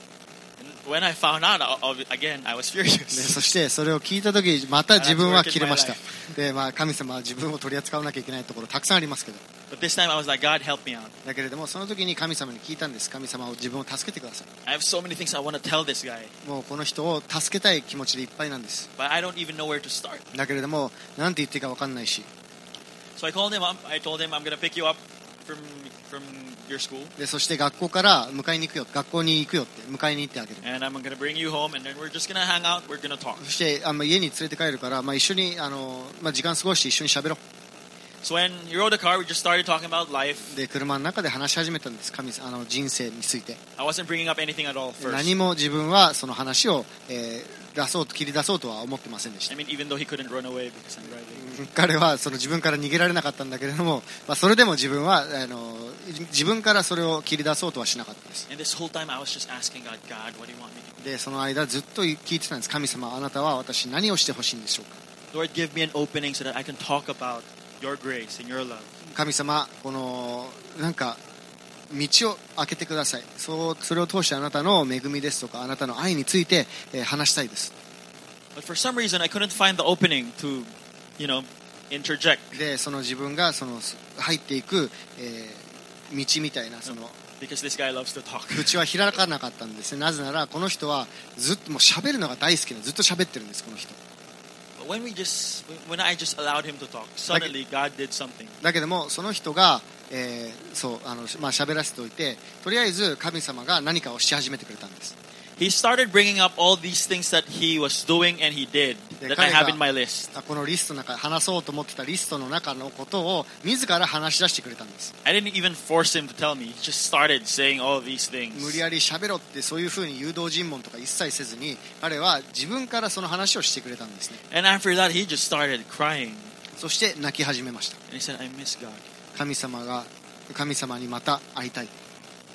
And when I found out, of it, again, I was で furious. そしてそれを聞いた時また自分は切れました。で、まあ、神様は自分を取り扱わなきゃいけないところたくさんありますけど、 But this time I was like, God, help me out. だけれどもその時に神様に聞いたんです。神様を自分を助けてください。 I have so many things I want to tell this guy, もうこの人を助けたい気持ちでいっぱいなんです。 but I don't even know where to start. だけれども何て言っていいか分かんないし、 So I called him up. I told him I'm going to pick you up from from your school, でそして学校から迎えに行くよ、学校に行くよって迎えに行ってあげる。 and I'm going to bring you home, and then we're just going to hang out. We're going to talk. そしてあ、まあ、家に連れて帰るから、まあ、一緒にあの、まあ、時間過ごして一緒に喋ろ So when he rode the car, we just started talking about life. う。で車の中で話し始めたんです。神あの人生について I wasn't bringing up anything at all で first. 何も自分はその話を、えー出そうと切り出そうとは思ってませんでし I た。 mean, even though he couldn't run away because I'm driving. 彼はその自分から逃げられなかったんだけれども、まあ、それでも自分はあの自分からそれを切り出そうとはしなかったです。 And this whole time, I was just asking God, God, what do you want me to でその間ずっと聞いてたんです。神様あなたは私に何をしてほしいんでしょうか。 do? Lord, give me an opening so that I can talk about your grace and your love. 神様このなんか道を開けてください。そうそれを通してあなたの恵みですとかあなたの愛について、えー話したいです。 But for some reason, I couldn't find the opening to, you know, interject. でその自分がその入っていく、えー道みたいなその Because this guy loves to talk. 口は開かなかったんですね。なぜならこの人はずっともう喋るのが大好きでずっと喋ってるんです。この人 But when we just, when I just allowed him to talk, suddenly God did something. だけどもその人が、えーそうあのまあ喋らせておいてとりあえず神様が何かをし始めてくれたんです。 He started bringing up all these things that he was doing and he did that I have in my list. あこのリストの中話そうと思ってたリストの中のことを自ら話し出してくれたんです。 I didn't even force him to tell me. He just started saying all of these 無 things. 理やり喋ろってそういうふうに誘導尋問とか一切せずに彼は自分からその話をしてくれたんですね。 And after that, he just started crying. そして泣き始めました。 And he said, I miss God. 神様が神様にまた会いたい。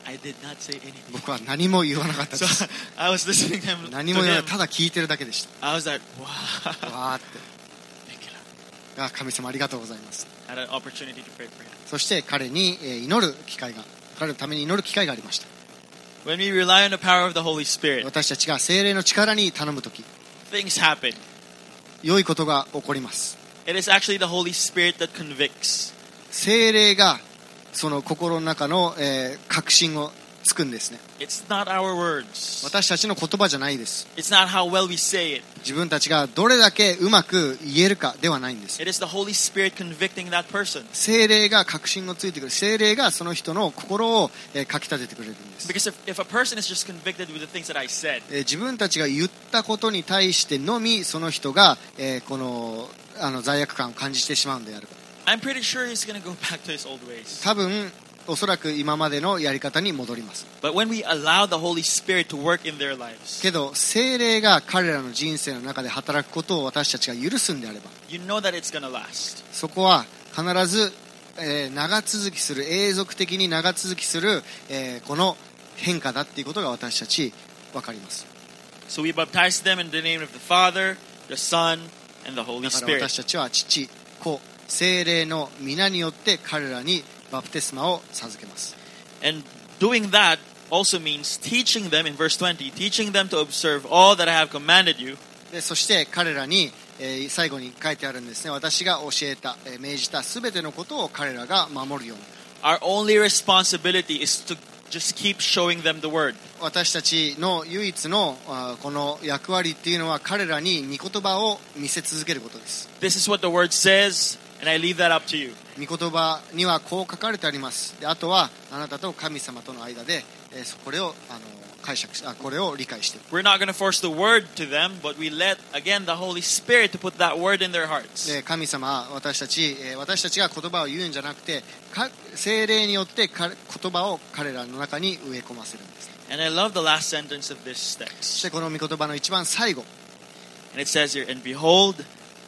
I did not say anything. 僕は何も言わなかったで So す。 I was listening to him. 何 To も言わない、 him. ただ聞いてるだけでし I was like, wow. た。わーって。 Thank you, Lord. あ、神様ありがとうございます。 I had an opportunity to pray for him. そして彼にえー祈る機会が、彼のために祈る機会がありました。 When we rely on the power of the Holy Spirit, 私たちが聖霊の力に頼むとき、 things happen. 良いことが起こります。 It is actually the Holy Spirit that convicts. 聖霊がその心の中の、えー確信をつくんですね。 It's not our words. 私たちの言葉じゃないです。 It's not how well we say it. 自分たちがどれだけうまく言えるかではないんです。 It is the Holy Spirit convicting that person. 聖霊が確信をついてくる。聖霊がその人の心を、えーかき立ててくれるんです。 Because if, if a person is just convicted with the things that I said, えー自分たちが言ったことに対してのみその人が、えーこのあの罪悪感を感じてしまうんであれば、 I'm pretty sure he's going to go back to his old ways. 多分おそらく今までのやり方に戻ります。 But when we allow the Holy Spirit to work in their lives, けど聖霊が彼らの人生の中で働くことを私たちが許すんであれば、 you know that it's going to last. そこは必ず、えー長続きする、永続的に長続きする、えーこの変化だっていうことが私たち分かります。 So we baptize them in the name of the Father, the Son, and the Holy だから Spirit. 私たちは父、子、聖霊の皆によって彼らにバプテスマを授けます。 And doing that also means teaching them, in verse twenty, teaching them to observe all that I have commanded you. でそして彼らに、えー最後に書いてあるんですね。私が教えた、えー命じたすべてのことを彼らが守るように。 Our only responsibility is to just keep showing them the word. 私たちの唯一のあーこの役割っていうのは彼らに御言葉を見せ続けることです。 This is what the word says, and I leave that up to you. 御言葉にはこう書かれてあります。であとはあなたと神様との間で、えーそこれをあの解釈しあこれを理解していく。 We're not going to force the word to them, but we let, again, the Holy Spirit to put that word in their hearts. で神様は私たち、えー私たちが言葉を言うんじゃなくてか聖霊によってか言葉を彼らの中に植え込ませるんです。 And I love the last sentence of this そし text. てこの御言葉の一番最後、 And it says here, and behold,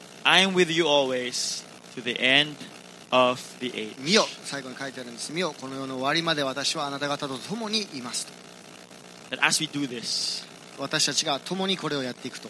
I am with you always to the end of the age. 見よ、最後に書いてあるんです。見よ、この世の終わりまで私はあなた方と共にいますと。 That as we do this, 私たちが共にこれをやっていくと、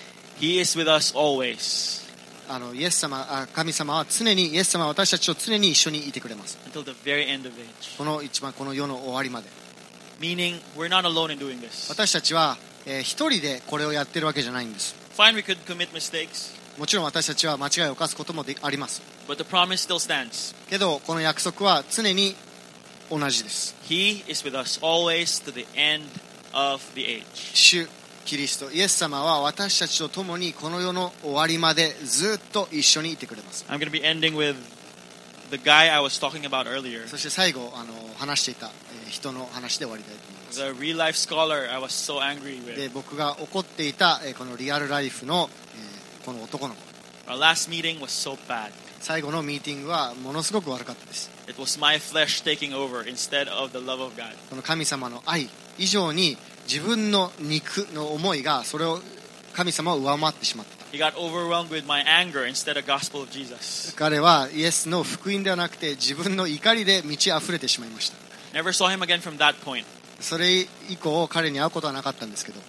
He is with us always あのイエス様あ神様は常にイエス様は私たちと常に一緒にいてくれます。 until the very end of age. この一番この世の終わりまで。 Meaning, we're not alone in doing this. 私たちは、えー一人でこれをやってるわけじゃないんです。 Fine, we could commit mistakes, もちろん私たちは間違いを犯すこともであります。 but the promise still stands. けどこの約束は常に同じです。 He is with us always to the end of the age. 主キリストイエス様は私たちと共にこの世の終わりまでずっと一緒にいてくれます。 I'm going to be ending with the guy I was talking about earlier. そして最後あの話していた、えー人の話で終わりたいと思います。 The real life scholar I was so angry で with. 僕が怒っていた、えーこのリアルライフの、えーこの男の子、 Our last meeting was so bad. 最後のミーティングはものすごく悪かったです。 It was my flesh taking over instead of the love of God. この神様の愛以上に自分の肉の思いがそれを神様を上回ってしまった。 He got overwhelmed with my anger instead of gospel of Jesus. 彼はイエスの福音ではなくて自分の怒りで満ち溢れてしまいました。 Never saw him again from that point. それ以降彼に会うことはなかったんですけど、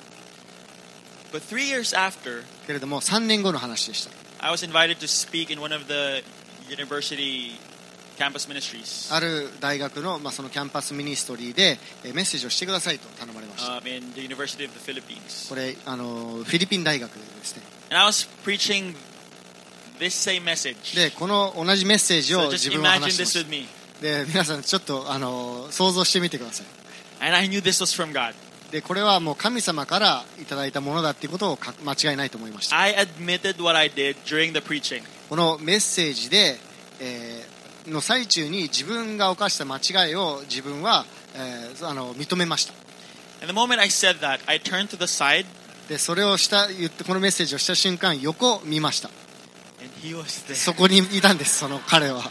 But three years after, けれどもさんねんごの話でした。 I was invited to speak in one of the university campus ministries ある大学の、まあ、そのキャンパスミニストリーでえーメッセージをしてくださいと頼まれました。 um, in the University of the Philippines. これあのフィリピン大学ですね。 And I was preaching this same message. でこの同じメッセージ So を just 自分は imagine 話してま this し with me. た。で皆さんちょっとあの想像してみてください。 And I knew this was from God. でこれはもう神様からいただいたものだっていうことをか間違いないと思いました。 I admitted what I did during the preaching. このメッセージで、えーの最中に自分が犯した間違いを自分は、えーあの認めました。 And the moment I said that, I turned to the side でそれをした言ってこのメッセージをした瞬間横見ました。 and he was there. そこにいたんですその彼は。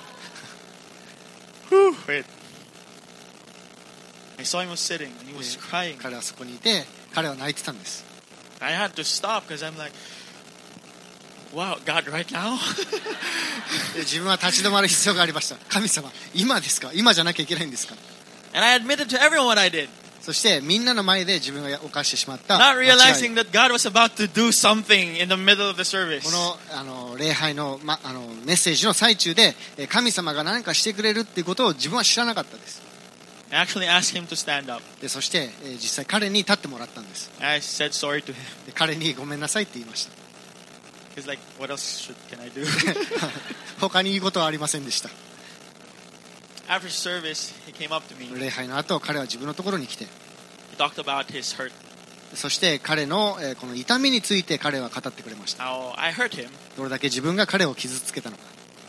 Wait. I saw him was sitting and he was crying. 彼はそこにいて彼は泣いてたんです。 I had to stop because I'm like, wow, God, right now? で自分は立ち止まる必要がありました。神様今ですか、今じゃなきゃいけないんですか。 And I admitted to everyone what I did. そしてみんなの前で自分が犯してしまった Not 間違い realizing that God was about to do something in the middle of the こ service. のあの礼拝の、ま、あのメッセージの最中でえー神様が何かしてくれるっていうことを自分は知らなかったです。 I actually asked him to stand up. でそして、えー実際彼に立ってもらったんです。 I said sorry to him. で彼にごめんなさいって言いました。 He's like, what else should, can I do? 他に言うことはありませんでした。 After service, he came up to me. 礼拝の後彼は自分のところに来て、 He talked about his hurt. そして彼の、えーこの痛みについて彼は語ってくれました。 How I hurt him. どれだけ自分が彼を傷つけたのか。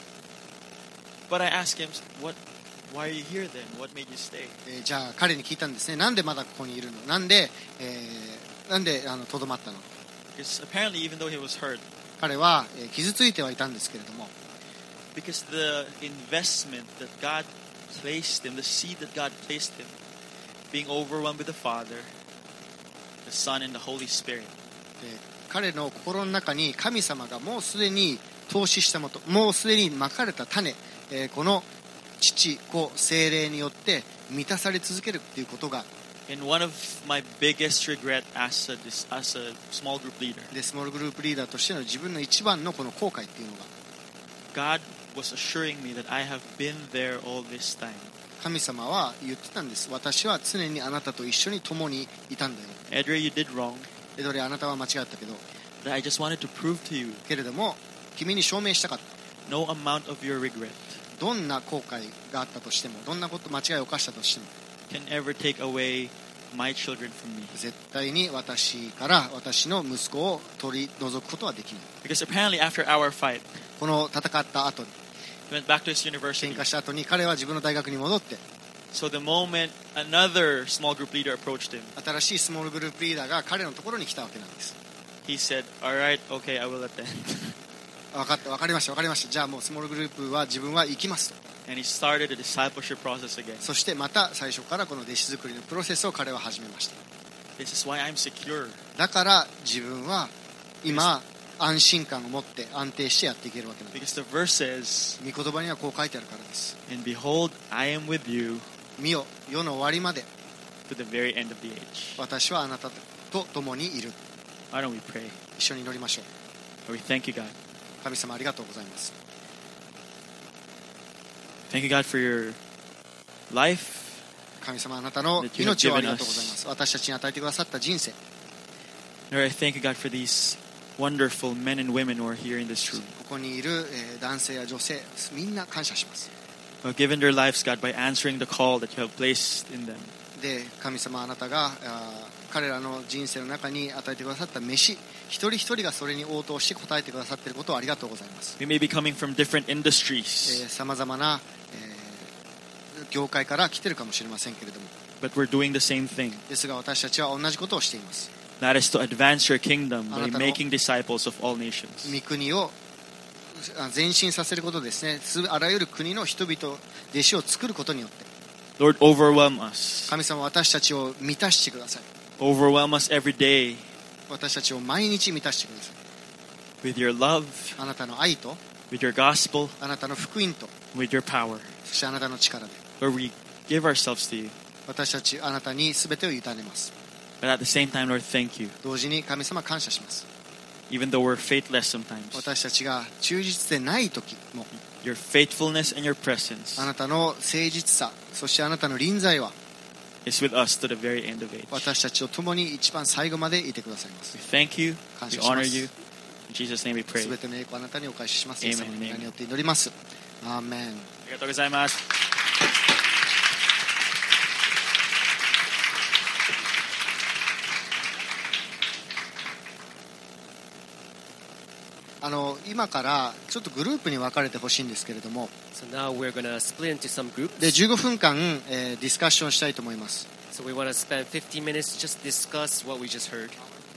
But I asked him, what, why are you here then? What made you stay? えーじゃあ彼に聞いたんですね。なんでまだここにいるの？なんで、えーなんであのとどまったの？ Because apparently, even though he was hurt, 彼は、えー傷ついてはいたんですけれども、 because the investment that God placed him, the seed that God placed him, being overwhelmed with the Father, the Son, and the Holy Spirit, で彼の心の中に神様がもうすでに投資したもと、もうすでにまかれた種、えーこの父子聖霊によって満たされ続けるっていうことが、 and one of my biggest regret as a, as a small group leader, でスモールグループリーダーとしての自分の一番のこの後悔っていうのが、 God was assuring me that I have been there all this time. 神様は言ってたんです。私は常にあなたと一緒に共にいたんだよ。 Edre, you did wrong, エドレあなたは間違ったけど、 but I just wanted to prove to you, けれども君に証明したかった。 no amount of your regret どんな後悔があったとしても、どんなこと間違いを犯したとしても、 can ever take away my children from me. 絶対に私から私の息子を取り除くことはできない。 Because apparently after our fight, この戦った後に、 he went back to his university. 喧嘩した後に彼は自分の大学に戻って、 So the moment another small group leader approached him, 新しいスモールグループリーダーが彼のところに来たわけなんです。 he said, all right, okay, I will attend. 分かった、分かりました、分かりました。じゃあもうスモールグループは自分は行きますと。 And he started a discipleship process again. そしてまた最初からこの弟子作りのプロセスを彼は始めました。 This is why I'm secure. だから自分は今安心感を持って安定してやっていけるわけなんです。 Because the verse says, 御言葉にはこう書いてあるからです。 and behold, I am with you 見よ、世の終わりまで to the very end of the age. 私はあなたと共にいる。 Why don't we pray? 一緒に祈りましょう。 Lord, we thank you, God. 神様ありがとうございます。 Thank you, God, for your life. 神様あなたの命をありがとうございます。私たちに与えてくださった人生、 Lord, I thank you, God, for these wonderful men and women who are here in this room, ここにいる、えー男性や女性みんな感謝します。 who have given their lives, God, by answering the call that you have placed in them. で神様あなたがあー彼らの人生の中に与えてくださった飯、一人一人がそれに応答して答えてくださっていることをありがとうございます。 We may be coming from different industries, さまざまな、えー業界から来てるかもしれませんけれども、 but we're doing the same thing. ですが私たちは同じことをしています。 That is to advance your kingdom by あなたの making disciples of all nations. 御国をあ前進させることですね。すあらゆる国の人々、弟子を作ることによって、 Lord, overwhelm us. 神様私たちを満たしてください。 Overwhelm us every day 私たちを毎日満たしてください。 with your love, あなたの愛と with your gospel, あなたの福音と with your power. そしてあなたの力で Lord, we give ourselves to you. 私たちあなたに全てを委ねます。 But at the same time, Lord, thank you. 同時に神様感謝します。 Even though we're faithless sometimes, 私たちが忠実でない時も your faithfulness and your presence あなたの誠実さ、そしてあなたの臨在は is with us to the very end of age. 私たちと共に一番最後までいてくださいます。 We thank you. 感 We 謝しま honor す。 you. In Jesus' name we pray. 全ての栄光あなたにお返しします。 Amen. イエス様の皆によって祈ります。アーメン。 ありがとうございます。 あの今からちょっとグループに分かれてほしいんですけれども、 So now we're going to split into some groups. でじゅうごふんかん、えーディスカッションしたいと思います。 So we want to spend fifteen minutes to just discuss what we just heard.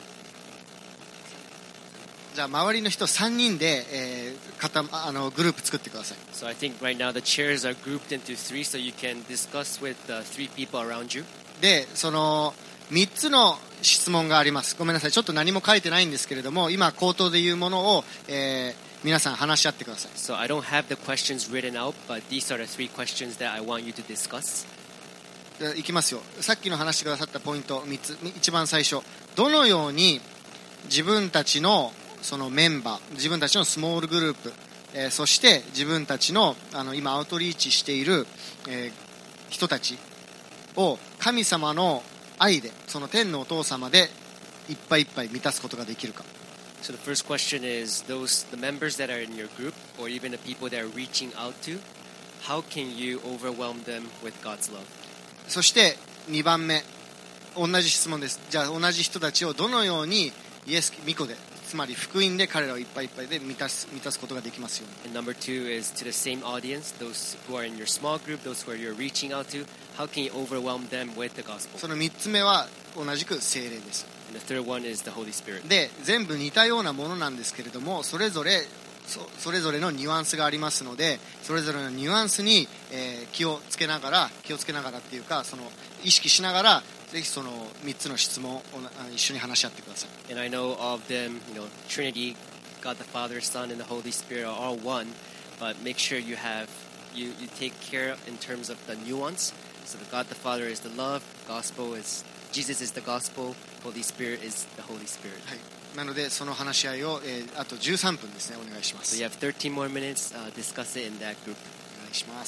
じゃあ周りの人さんにんで、えー、かたあのグループ作ってください。 So I think right now the chairs are grouped into three, so you can discuss with the three people around you. でそのみっつの質問があります。ごめんなさい、ちょっと何も書いてないんですけれども、今口頭で言うものを、えー皆さん話し合ってください。 So I don't have the questions written out, but these are the three questions that I want you to discuss. いきますよ。さっきの話してくださったポイントみっつ、一番最初、どのように自分たちのそのメンバー、自分たちのスモールグループ、えー、そして自分たちの、あの今アウトリーチしている、えー、人たちを神様の愛で、その天のお父様でいっぱいいっぱい満たすことができるか。 So the first question is those the members that are in your group or even the people that are reaching out to, how can you overwhelm them with God's love? そしてにばんめ、同じ質問です。じゃあ同じ人たちをどのようにイエス御子で、つまり福音で彼らをいっぱいいっぱいで満たす満たすことができますように。 And number two is to the same audience, those who are in your small group, those who are you're reaching out to, how can you overwhelm them with the gospel? そのみっつめは同じく聖霊です。 And the third one is the Holy Spirit. で、全部似たようなものなんですけれども、それぞれ そ, それぞれのニュアンスがありますので、それぞれのニュアンスに、えー、気をつけながら気をつけながらっていうか、その意識しながら、ぜひそのみっつの質問を一緒に話し合ってください。 And I know of them, you know, Trinity, God the Father, Son, and the Holy Spirit are all one, but make sure you have you, you take care in terms of the nuance. So that God the Father is the love, gospel is Jesus is the gospel, Holy Spirit is the Holy Spirit. はい、なのでその話し合いを、えー、あとじゅうさんぷんですね、お願いしま So す。 you have thirteen more minutes. Uh, discuss it in that group. お願いします。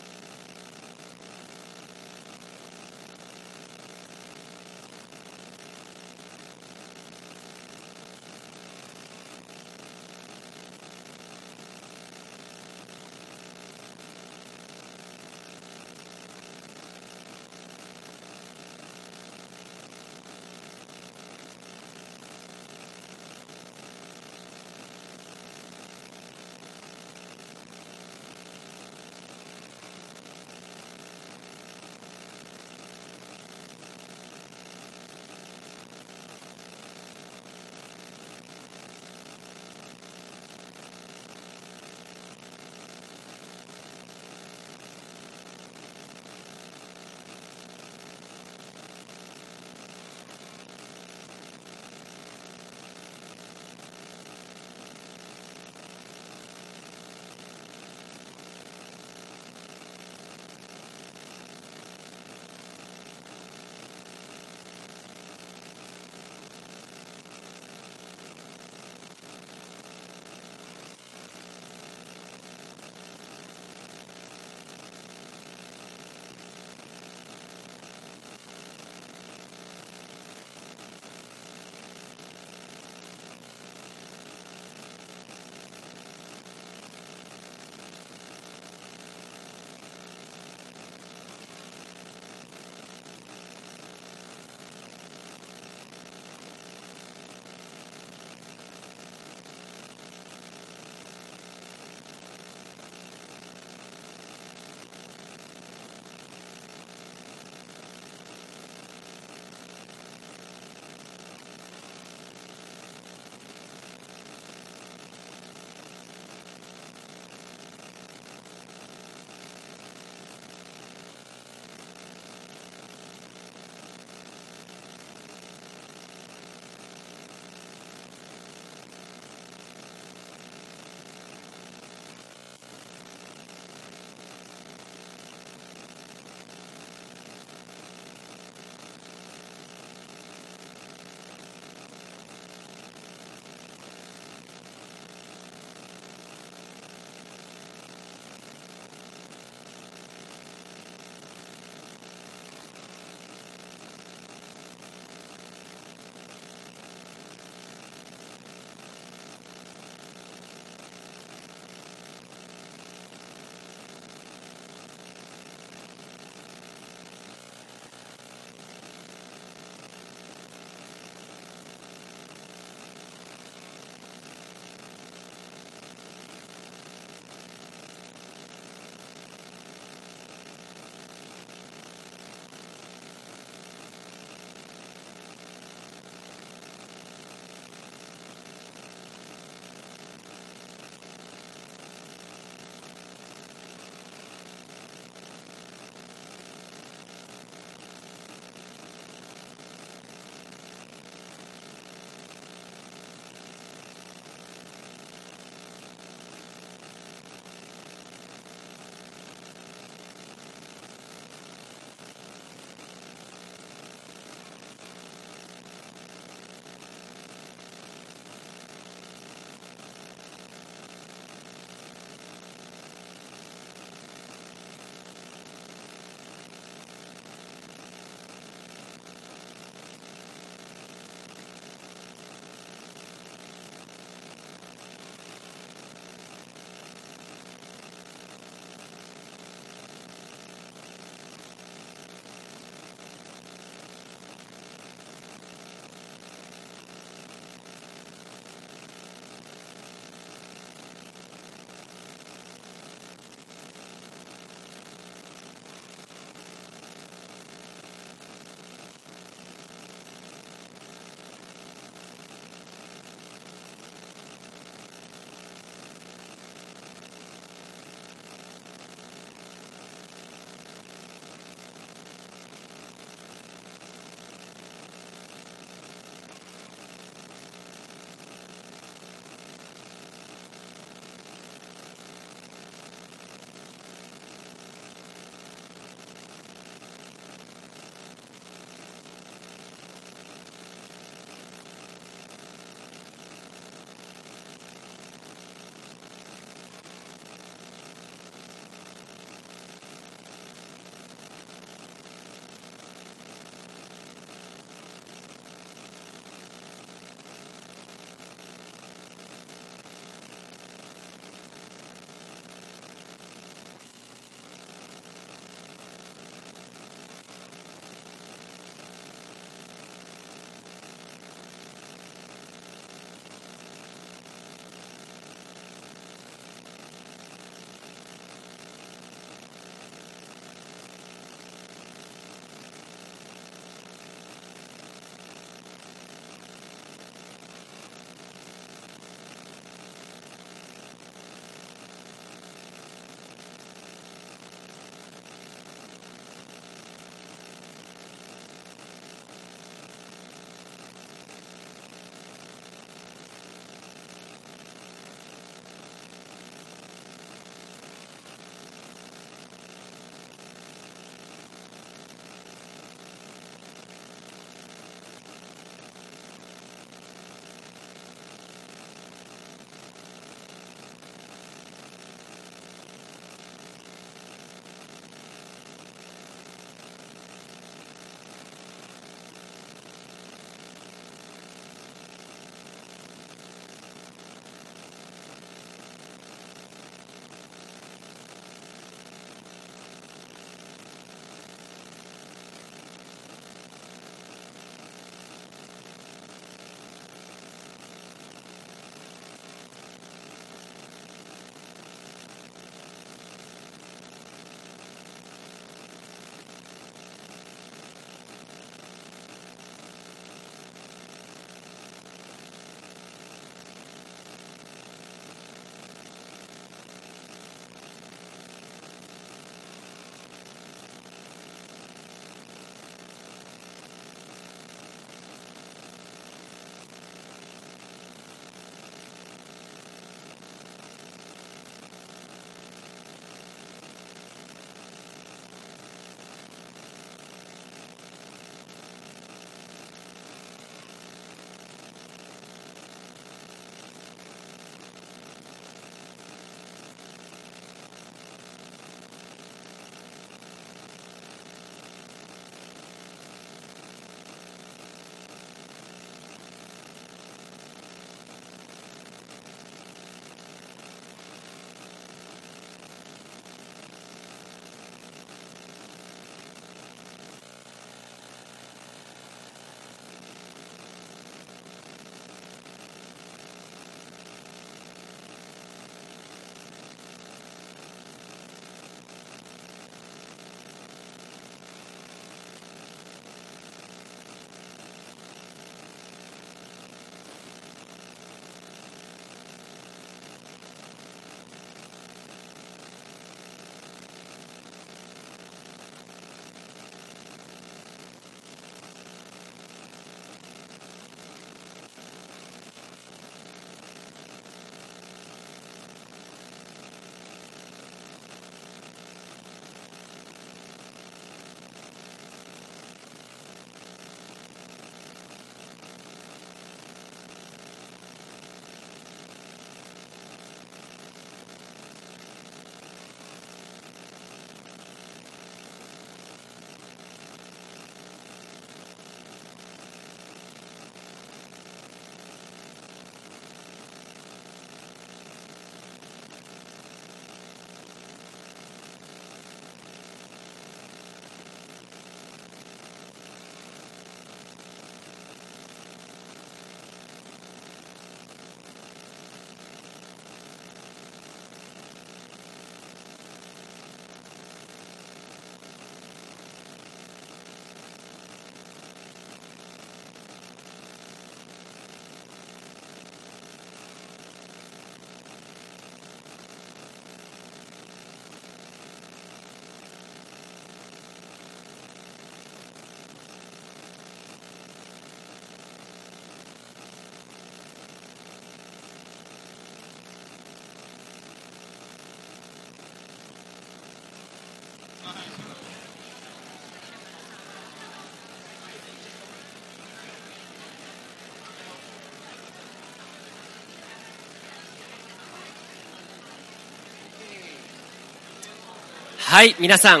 はい、皆さん。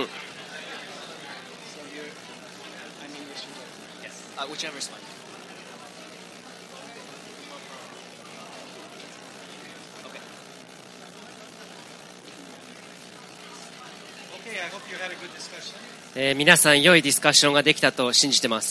えー、皆さん良いディスカッションができたと信じてます。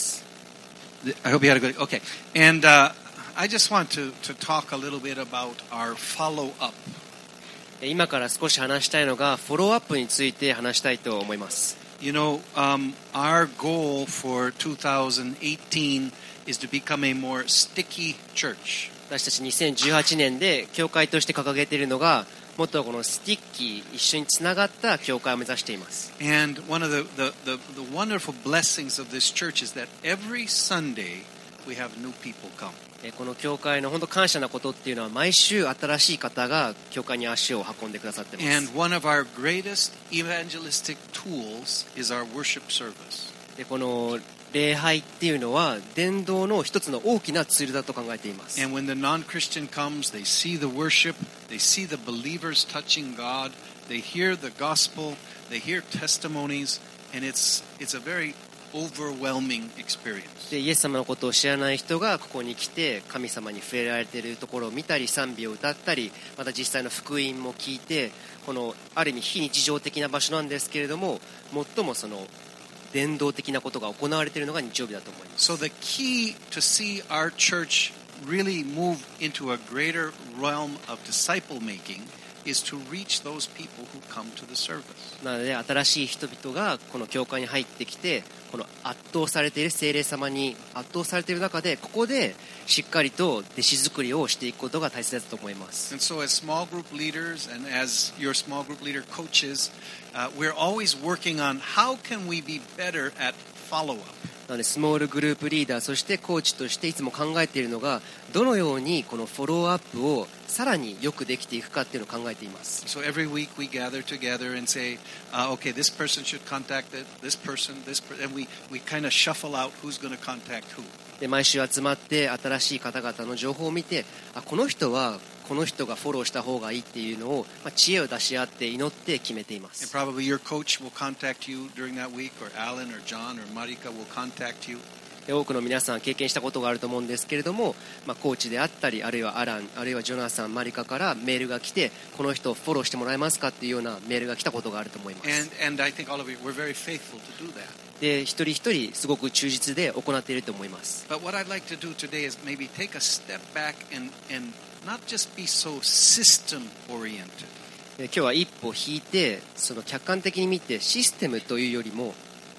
I hope you had a good. Okay, and uh, I just want to to talk a little bit about our follow up. 今から少し話したいのがフォローアップについて話したいと思います。 You know, um, our goal for twenty eighteen is to become a more sticky church. 私たちにせんじゅうはちねんで教会として掲げているのがもっとこのスティッキー一緒につながった教会を目指しています。 And one of the, the, the, the wonderful blessings of this church is that every Sunday we have new people come. この教会の本当感謝なことっていうのは毎週新しい方が教会に足を運んでくださっています。 And one of our greatest evangelistic tools is our worship service. でこの礼拝っていうのは伝道の一つの大きなツールだと考えています。 And when the non-Christian comes, they see the worship, they see the believers touching God, they hear the gospel, they hear testimonies, and it's it's a very overwhelming experience. でイエス様のことを知らない人がここに来て神様に触れられているところを見たり賛美を歌ったりまた実際の福音も聞いてこのある意味非日常的な場所なんですけれども最もその伝道的なことが行われているのが日曜日だと思います。 So the key to see our church really move into a greater realm of disciple making is to reach those people who come to the service. なので新しい人々がこの教会に入ってきてこの圧倒されている聖霊様に圧倒されている中でここでしっかりと弟子作りをしていくことが大切だと思います。 And so as small group leaders and as your small group leader coaches, uh, we're always working on how can we be better at follow-up. なのでスモールグループリーダーそしてコーチとしていつも考えているのがどのようにこのフォローアップをさらによくできていくかっていうのを考えています。 So every week we gather together and say, uh, okay, this person should contact this person, this person, and we, we kind of shuffle out who's going to contact who. で毎週集まって新しい方々の情報を見てあこの人はこの人がフォローした方がいいっていうのを、まあ、知恵を出し合って祈って決めています。 And probably your coach will contact you during that week, or Alan, or John, or Marika will contact you. で多くの皆さん経験したことがあると思うんですけれども、まあ、コーチであったりあるいはアランあるいはジョナサン、マリカからメールが来てこの人をフォローしてもらえますかっていうようなメールが来たことがあると思います。 And, and I think all of you, we're very faithful to do that. で一人一人すごく忠実で行っていると思います。 But what I'd like to do today is maybe take a step back and, and not just be so system oriented. で今日は一歩引いてその客観的に見てシステムというよりも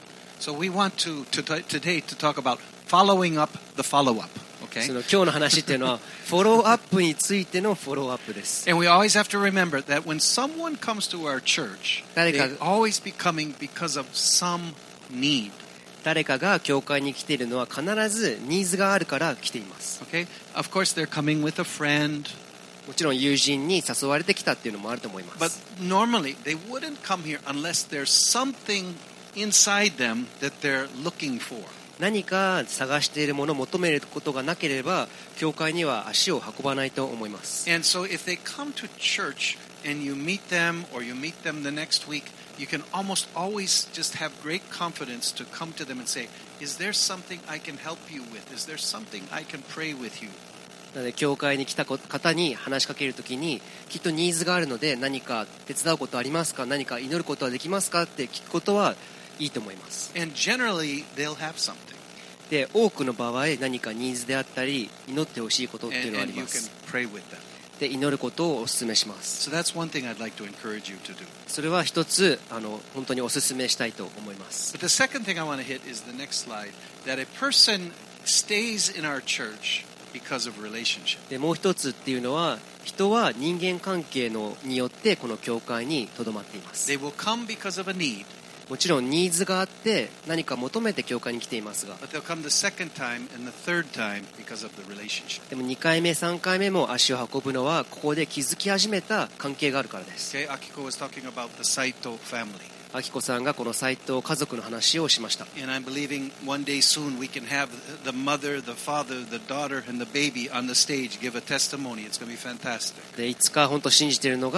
So we want to, to today to talk about following up the follow-up. Okay? その今日の話っていうのはフォローアップについてのフォローアップです。 And we always have to remember that when someone comes to our church, they always be coming because of some need. 誰かが教会に来ているのは必ずニーズがあるから来ています。 Okay? Of course, they're coming with a friend. もちろん友人に誘われてきたっていうのもあると思います。 But normally, they wouldn't come here unless there's something inside them that they're looking for. 何か探しているものを求めることがなければ教会には足を運ばないと思います。 And so if they come to church and you meet them or you meet them the next week, you can almost always just have great confidence to come to them and say, is there something I can help you with? Is there something I can pray with you? なので教会に来た方に話しかけるときにきっとニーズがあるので何か手伝うことありますか何か祈ることはできますかって聞くことはいいと思います。 And generally, they'll have something. で多くの場合何かニーズであったり祈ってほしいことっていう And, のがあ and り you ま can す。 pray with them. で祈ることをお勧めします。 So that's one thing I'd like to encourage you to do. それは一つあの本当にお勧めしたいと思います。 But the second thing I want to hit is the next slide, that a person stays in our church because of relationship. でもう一つっていうのは人は人間関係のによってこの教会にとどまっています。 They will come because of a need. もちろんニーズがあって何か求めて教会に来ていますが But they'll come the second time and the third time because of the relationship. でもにかいめさんかいめも足を運ぶのはここで築き始めた関係があるからです。 Okay, Akiko was talking about the Saito family. アキコさんがこの斉藤家族の話をしました。 And I'm believing one day soon we can have the mother, the father, the daughter, and the baby on the stage give a testimony. It's going to be fantastic. でいつか本当信じているのが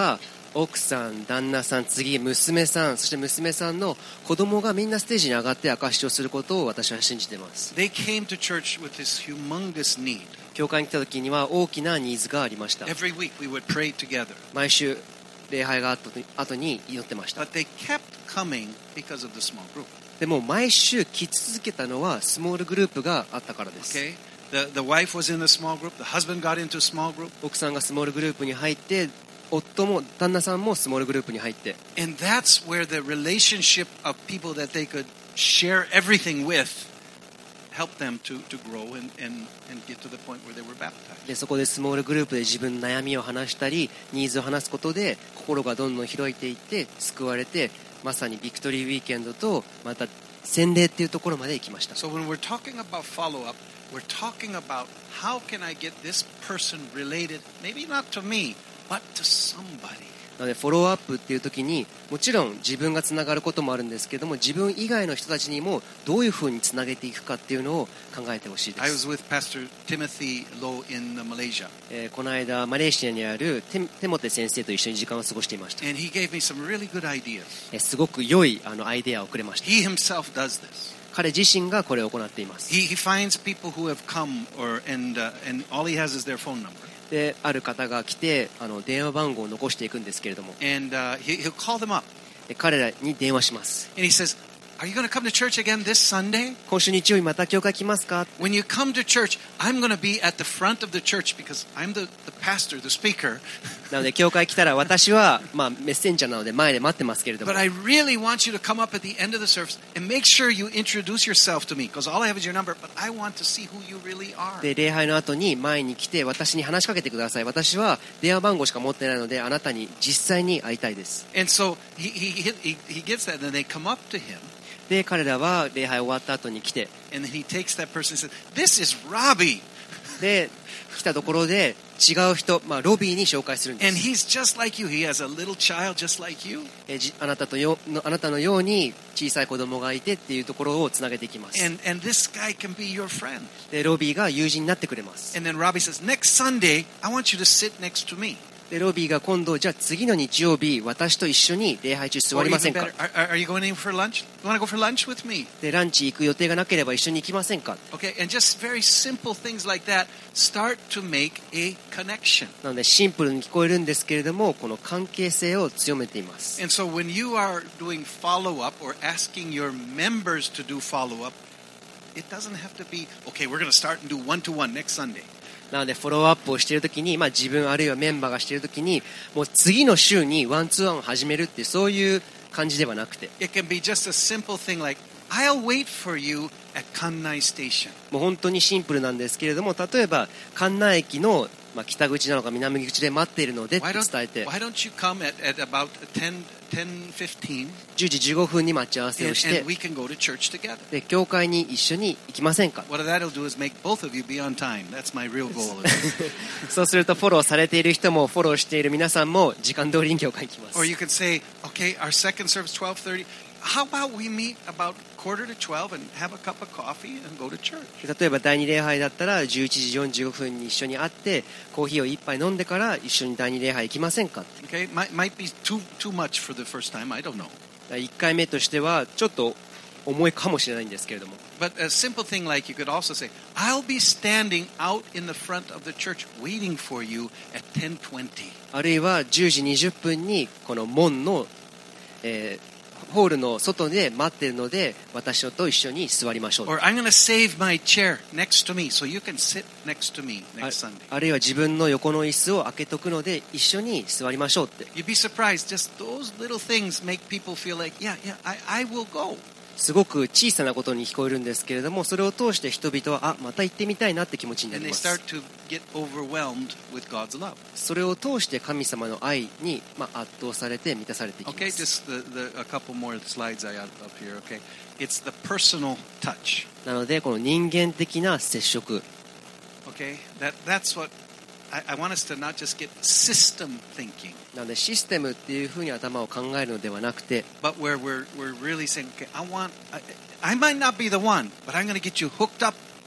奥さん、旦那さん、次娘さん、そして娘さんの子供がみんなステージに上がって証しをすることを私は信じています。 They came to church with this humongous need. 教会に来た時には大きなニーズがありました。 Every week we would pray together. 毎週礼拝があった後に祈ってました。 But they kept coming because of the small group. でも毎週来続けたのはスモールグループがあったからです。 Okay? The, the wife was in the small group. The husband got into a small group. 奥さんがスモールグループに入って、夫も旦那さんもスモールグループに入って、 And that's where the relationship of people that they could share everything with helped them to, to grow and, and, and get to the point where they were baptized. でそこでスモールグループで自分の悩みを話したりニーズを話すことで心がどんどん開いていって救われて、まさにビクトリーウィーケンドとまた洗礼っていうところまで行きました。 So when we're talking about follow-up, we're talking about how can I get this person related, maybe not to me, but to somebody. なのでフォローアップっていう時にもちろん自分がつながることもあるんですけども、自分以外の人たちにもどういうふうにつなげていくかっていうのを考えてほしいで I す。 was with Pastor Timothy Loh in Malaysia, えーこの間マレーシアにあるテテモテ先生と一緒に時間を過ごしていました。 and he gave me some really good ideas. えーすごく良いあのアイデアをくれました。 He himself does this. 彼自身がこれを行っています。 He, he finds people who have come, or and uh, and all he has is their phone number. である方が来てあの電話番号を残していくんですけれども、 And uh, he, he'll call them up. で彼らに電話します。 And he says, are you going to come to church again this Sunday? 今週日曜日また教会来ますか？ When you come to church, I'm going to be at the front of the church because I'm the, the pastor, the speaker. なので教会来たら私は、まあ、メッセンジャーなので前で待ってますけれども、 But I really want you to come up at the end of the service and make sure you introduce yourself to me because all I have is your number, but I want to see who you really are. で礼拝の後に前に来て私に話しかけてください。私は電話番号しか持ってないのであなたに実際に会いたいです。 And so he, he, he, he gets that, and then they come up to him, で彼らは礼拝終わった後に来て、 and then he takes that person and says, this is Robbie. で来たところで違う人、まあ、ロビーに紹介するんで And す。 he's just like you. He has a little child just like you. えじあなたとよのあなたのように小さい子供がいてっていうところをつなげていきます。 And, and this guy can be your friend. でロビーが友人になってくれます。 And then Robbie says, next Sunday, I want you to sit next to me. でロビーが今度じゃあ次の日曜日私と一緒に礼拝中座 Or りま even せんか？ better, are, are you going in for lunch? You want to go for lunch with me? でランチ行く予定がなければ一緒に行きませんか？ Okay, and just very simple things like that start to make a connection. なのでシンプルに聞こえるんですけれどもこの関係性を強めています。 And so when you are doing follow-up or asking your members to do follow-up, it doesn't have to be, okay, we're going to start and do one-to-one next Sunday. なのでフォローアップをしているときに、まあ、自分あるいはメンバーがしているときにもう次の週にワンツーワンを始めるっていうそういう感じではなくて、 It can be just a simple thing like, I'll wait for you at Kannai Station. もう本当にシンプルなんですけれども、例えば関内駅の、まあ、北口なのか南口で待っているのでって Why 伝 don't, えて why don't you come at, at about ten, ten fifteen じゅうじじゅうごふんに待ち合わせ and, をして and we can go to church together. で教会に一緒に行きませんか？ What that'll do is make both of you be on time. That's my real goal. そうするとフォローされている人もフォローしている皆さんも時間通りに教会に来ます。 Or you could say, okay, our second service twelve thirty. How about we meet about quarter to twelve and have a cup of coffee and go to church? 例えば第二礼拝だったらじゅういちじよんじゅうごふんに一緒に会ってコーヒーを一杯飲んでから一緒に第二礼拝行きませんか？ Okay, might might be too too much for the first time. I don't know. いっかいめとしてはちょっと重いかもしれないんですけれども、 But a simple thing like you could also say, I'll be standing out in the front of the church waiting for you at ten twenty. あるいはじゅうじにじゅっぷんにこの門の、えーホールの外で待っているので私と一緒に座りましょう。 Or I'm going to save my chair next to me so you can sit next to me あ next Sunday. あるいは自分の横の椅子を開けとくので一緒に座りましょうって。 You'd be surprised. Just those little things make people feel like, yeah, yeah, I, I will go. すごく小さなことに聞こえるんですけれども、それを通して人々はあまた行ってみたいなって気持ちにな And り they ます。 start to get overwhelmed with God's love. それを通して神様の愛に、まあ、圧倒されて満たされていきま Okay, す。 just the, the, a couple more slides I have up here, okay? It's the personal touch, なのでこの人間的な接触、 okay? That, that's what I, I want us to not just get system thinking, なのでシステムっていうふうに頭を考えるのではなくて、 but where we're, we're really saying, okay, I want, I, I might not be the one, but I'm going to get you hooked up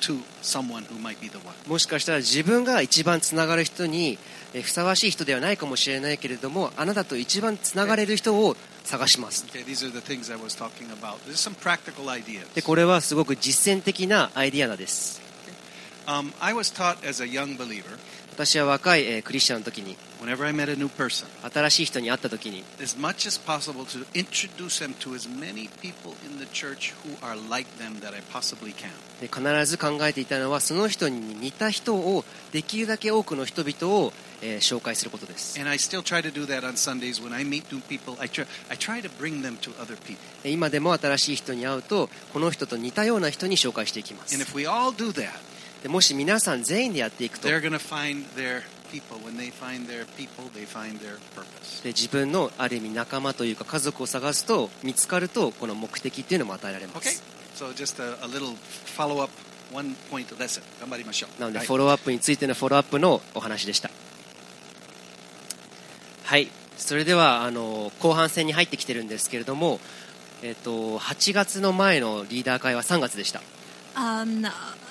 to someone who might be the one. もしかしたら自分が一番つながる人にえーふさわしい人ではないかもしれないけれども、あなたと一番つながれる人を探します。 Okay, these are the things I was talking about. There's some practical ideas. でこれはすごく実践的なアイディアなんです。 Um, I was taught as a young believer, 私は若い、えークリスチャンの時に whenever I met a new person, 新しい人に会った時に as much as possible to introduce them to as many people in the church who are like them that I possibly can. で必ず考えていたのは、その人に似た人をできるだけ多くの人々を、えー紹介することです。 And I still try to do that on Sundays when I meet new people. I try, I try to bring them to other people. で今でも新しい人に会うと、この人と似たような人に紹介していきます。 And if we all do that, でもし皆さん全員でやっていくと、 they're going to find their people. When they find their people, they find their purpose. で自分のある意味仲間というか家族を探すと、見つかるとこの目的っていうのも与えられま Okay? す。 So just a, a little follow-up, one-point lesson. 頑張りましょう。 なのではいフォローアップについてのフォローアップのお話でした。はい、それではあの後半戦に入ってきてるんですけれども、えっとはちがつの前のリーダー会はさんがつでした。 Um, uh,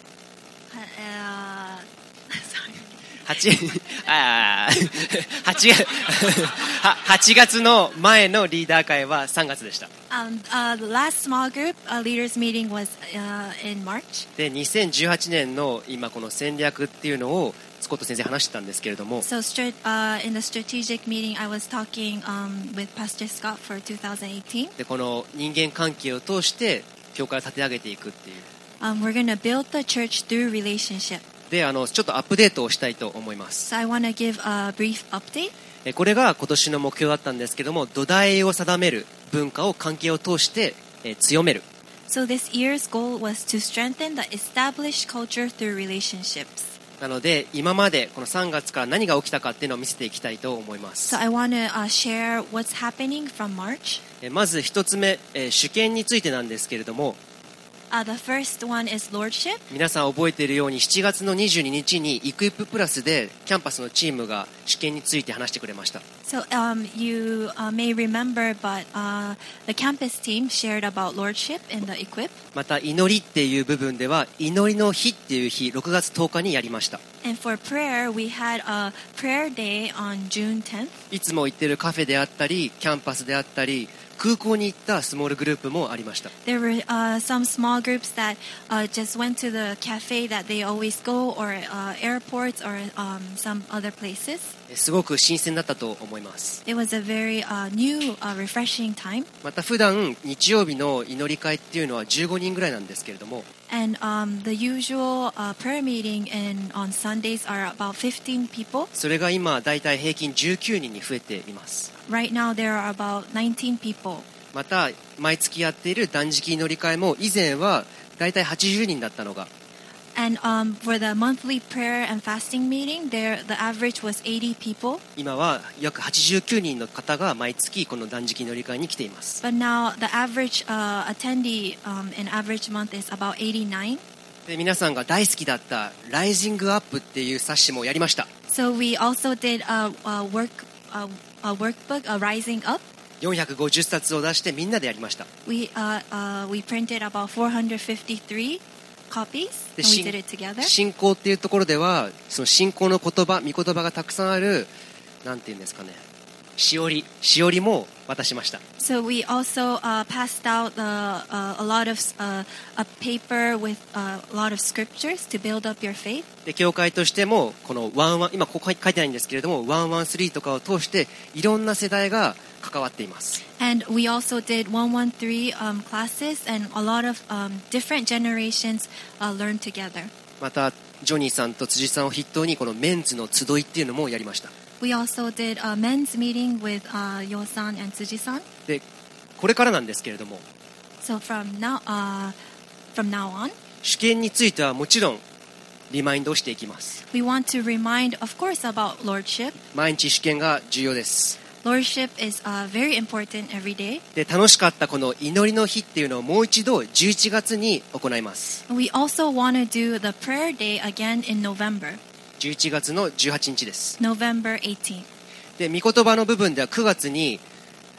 sorry. はちあーはちがははちがつの前のリーダー会はさんがつでした。 Um, uh, the last small group uh, leaders meeting was uh, in March. でにせんじゅうはちねんの今この戦略っていうのをスコット先生話してたんですけれども、 So strat- uh, in the strategic meeting, I was talking um, with Pastor Scott for twenty eighteen. でこの人間関係を通して教会を立て上げていくっていう Um, we're going to build the church through relationship. で、あのちょっとアップデートをしたいと思います。 So I want to give a brief update. えこれが今年の目標だったんですけども、土台を定める文化を関係を通してえ強める。 So this year's goal was to strengthen the established culture through relationships. なので今までこのさんがつから何が起きたかっていうのを見せていきたいと思います。 So I want to uh, share what's happening from March. えまず一つ目、えー主権についてなんですけれども、 Uh, the first one is lordship. 皆さん覚えているようにしちがつのにじゅうににちにイクイッププラスでキャンパスのチームが主権について話してくれました。 So um, you uh, may remember, but uh, the campus team shared about lordship in the equip. また祈りっていう部分では祈りの日っていう日ろくがつとおかにやりました。 And for prayer, we had a prayer day on June tenth. いつも行ってるカフェであったりキャンパスであったり空港に行ったスモールグループもありました。 There were uh, some small groups that uh, just went to the cafe that they always go, or uh, airports, or um, some other places. すごく新鮮だったと思います。 It was a very uh, new, uh, refreshing time. また普段日曜日の祈り会っていうのはじゅうごにんぐらいなんですけれども、 And um, the usual uh, prayer meeting in, on Sundays are about fifteen people. それが今だいたい平均じゅうきゅうにんに増えています。 Right now, there are about nineteen people. また毎月やっている断食祈り会も以前はだいたいはちじゅうにんだったのが、 And um, for the monthly prayer and fasting meeting, there the average was eighty people. 今は約はちじゅうきゅうにんの方が毎月この断食祈り会に来ています。 But now the average uh, attendee um, in average month is about eighty-nine. で皆さんが大好きだったライジングアップっていう冊子もやりました。 So we also did a, a work a, a workbook, a Rising Up. よんひゃくごじゅっさつを出してみんなでやりました。 We uh, uh, we printed about four hundred fifty-three copies, で and we 信 did it together. 信仰っていうところではその信仰の言葉、御言葉がたくさんあるなんていうんですかね、しおりしおりも渡しました。 So we also uh, passed out the, uh, a lot of uh, a paper with uh, a lot of scriptures to build up your faith. で教会としてもこのワンワン今ここ書いてないんですけれどもワンワンスリーとかを通していろんな世代が関わっています。 And we also did one thirteen um, classes, and a lot of um, different generations uh, learned together. またジョニーさんと辻さんを筆頭にこのメンズの集いっていうのもやりました。 We also did a men's meeting with uh, Yo-san and Tsuji-san. でこれからなんですけれども So from now, uh, from now on, 主権についてはもちろんリマインドをしていきます。 we want to remind, of course, about lordship. 毎日主権が重要です。 Lordship is uh, very important every day. で楽しかったこの祈りの日っていうのをもう一度じゅういちがつに行います。 We also want to do the prayer day again in November, じゅういちがつのじゅうはちにちです。 November eighteenth. で御言葉の部分ではくがつに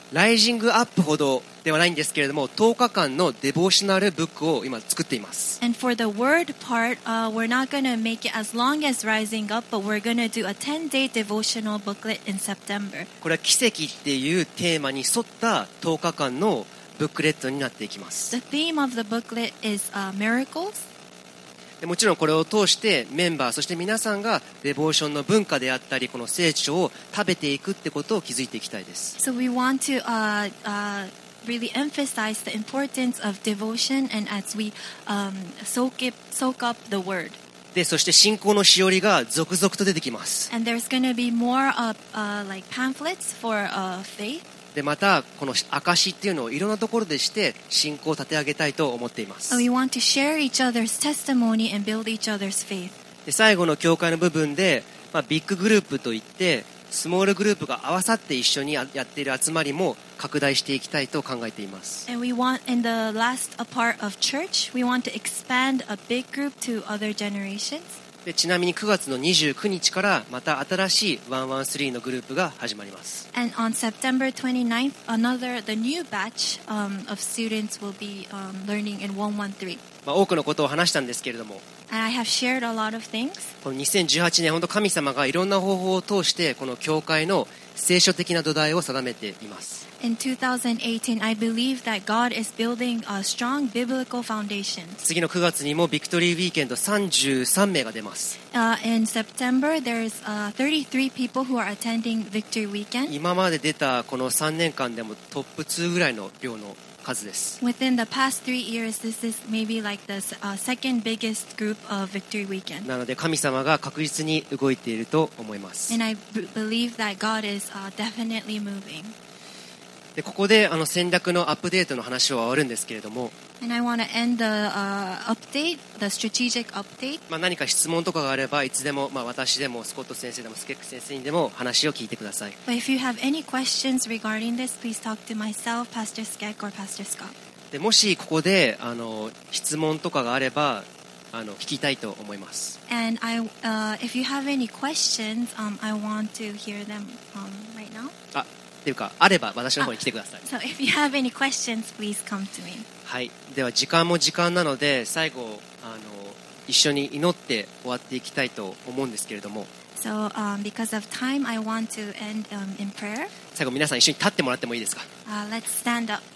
ライジングアップほどではないんですけれども、とおかかんのデボーショナルブックを今作っています。 And for the word part, uh, we're not going to make it as long as Rising Up, but we're going to do a ten-day devotional booklet in September. これは奇跡っていうテーマに沿ったとおかかんのブックレットになっていきます。 The theme of the booklet is uh, miracles. でもちろんこれを通してメンバーそして皆さんがデボーションの文化であったりこの聖書を食べていくってことを気づいていきたいです。 So we want to uh, uh, really emphasize the importance of devotion and as we um, soak, it, soak up the word. でそして信仰のしおりが続々と出てきます。 And there's going to be more uh, uh, like pamphlets for uh, faith. でまたこの証っていうのをいろんなところでして信仰を立て上げたいと思っています。 So we want to share each other's testimony and build each other's faith. で最後の教会の部分で、まあ、ビッググループといってスモールグループが合わさって一緒にやっている集まりも拡大していきたいと考えています。 And we want, in the last part of church, we want to expand a big group to other generations. でちなみにくがつのにじゅうくにちからまた新しいいちいちさんのグループが始まります。 And on September twenty-ninth, another, the new batch um, of students will be um, learning in one one three. まあ、多くのことを話したんですけれども、 And I have shared a lot of things. このにせんじゅうはちねん本当神様がいろんな方法を通してこの教会の聖書的な土台を定めています。 In two thousand eighteen, I believe that God is building a strong biblical foundation. 次のくがつにもビクトリーウィーケンドさんじゅうさんめいが出ます。 Uh, in September, there's uh, thirty-three people who are attending Victory Weekend. 今まで出たこのさんねんかんでもトップにぐらいの量の数です。 Within the past three years, this is maybe like the uh, second biggest group of Victory Weekend. なので神様が確実に動いていると思います。 And I b- believe that God is uh, definitely moving. でここであの戦略のアップデートの話は終わるんですけれども、 And I want to end the uh, update, the strategic update. まあ、何か質問とかがあればいつでも、まあ、私でもスコット先生でもスケック先生にでも話を聞いてください。 But if you have any questions regarding this, please talk to myself, Pastor Skek, or Pastor Scott. でもしここであの質問とかがあればあの聞きたいと思います。 And I, uh, if you have any questions, um, I want to hear them um, right now. あっていうかあれば私の方に来てください。 So if you have any questions, please come to me. はい、では時間も時間なので最後あの一緒に祈って終わっていきたいと思うんですけれども、 So um, because of time, I want to end um, in prayer. 最後皆さん一緒に立ってもらってもいいですか。 Uh, let's stand up.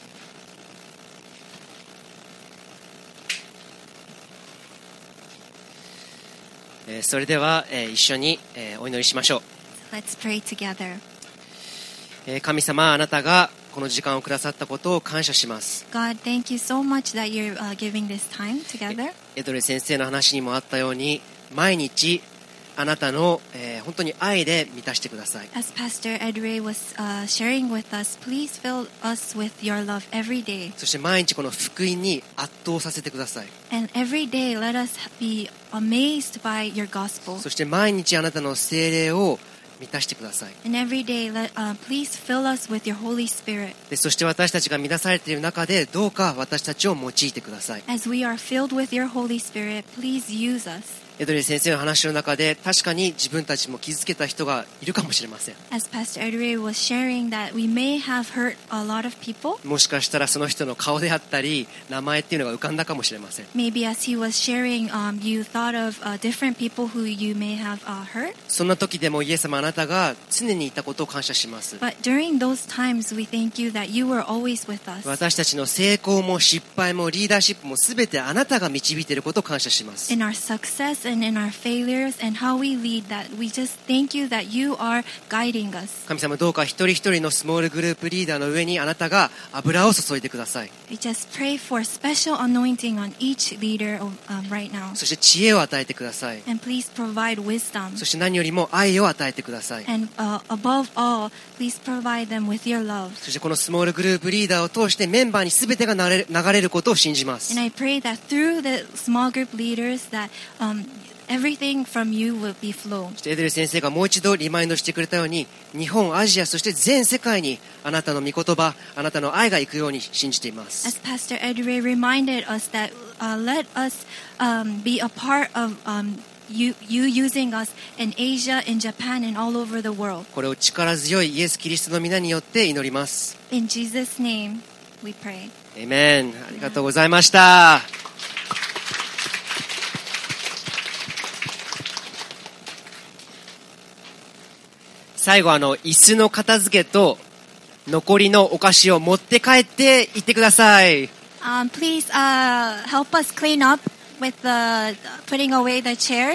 えーそれでは、えー一緒に、えーお祈りしましょう。 Let's pray together. えー神様、あなたがこの時間をくださったことを感謝します。 God, thank you so much that you're uh, giving this time together. エドレ先生の話にもあったように毎日あなたの、えー本当に愛で満たしてください。 As Pastor Edray was uh, sharing with us, please fill us with your love every day. そして毎日この福音に圧倒させてください。 And every day, let us be amazed by your gospel. そして毎日あなたの聖霊を満たしてください。 And every day, let, uh, please fill us with your Holy Spirit. でそして私たちが満たされている中でどうか私たちを用いてください。 As we are filled with your Holy Spirit, please use us. エドレ先生の話の中で確かに自分たちも傷つけた人がいるかもしれません。 As Pastor Edray was sharing that we may have hurt a lot of people. もしかしたらその人の顔であったり名前っていうのが浮かんだかもしれません。 Maybe as he was sharing, um, you thought of uh, different people who you may have uh, hurt. そんな時でもイエス様あなたが常にいたことを感謝します。 But during those times, we thank you that you were always with us. 私たちの成功も失敗もリーダーシップも全てあなたが導いていることを感謝します。 In our success and in our failures and how we lead, that we just thank you that you are guiding us. 神様どうか一人一人のスモールグループリーダーの上にあなたが油を注いでください。 We just pray for special anointing on each leader um, right now. そして知恵を与えてください。 And please provide wisdom. そして何よりも愛を与えてください。 And uh, above all, please provide them with your love. そしてこのスモールグループリーダーを通してメンバーに全てが流れる、流れることを信じます。 And I pray that through the small group leaders that um, everything from you will be flown. そしてエデル先生がもう一度リマインドしてくれたように日本、アジアそして全世界にあなたの御言葉、あなたの愛が行くように信じています。 As Pastor Edray reminded us that uh, let us um, be a part of um, you, you using us in Asia, in Japan, and all over the world. これを力強いイエス・キリストの皆によって祈ります。 In Jesus' name, we pray. アーメン。ありがとうございました。最後、あの、椅子の片付けと残りのお菓子を持って帰っていってください。 Um, please uh, help us clean up with the putting away the chairs.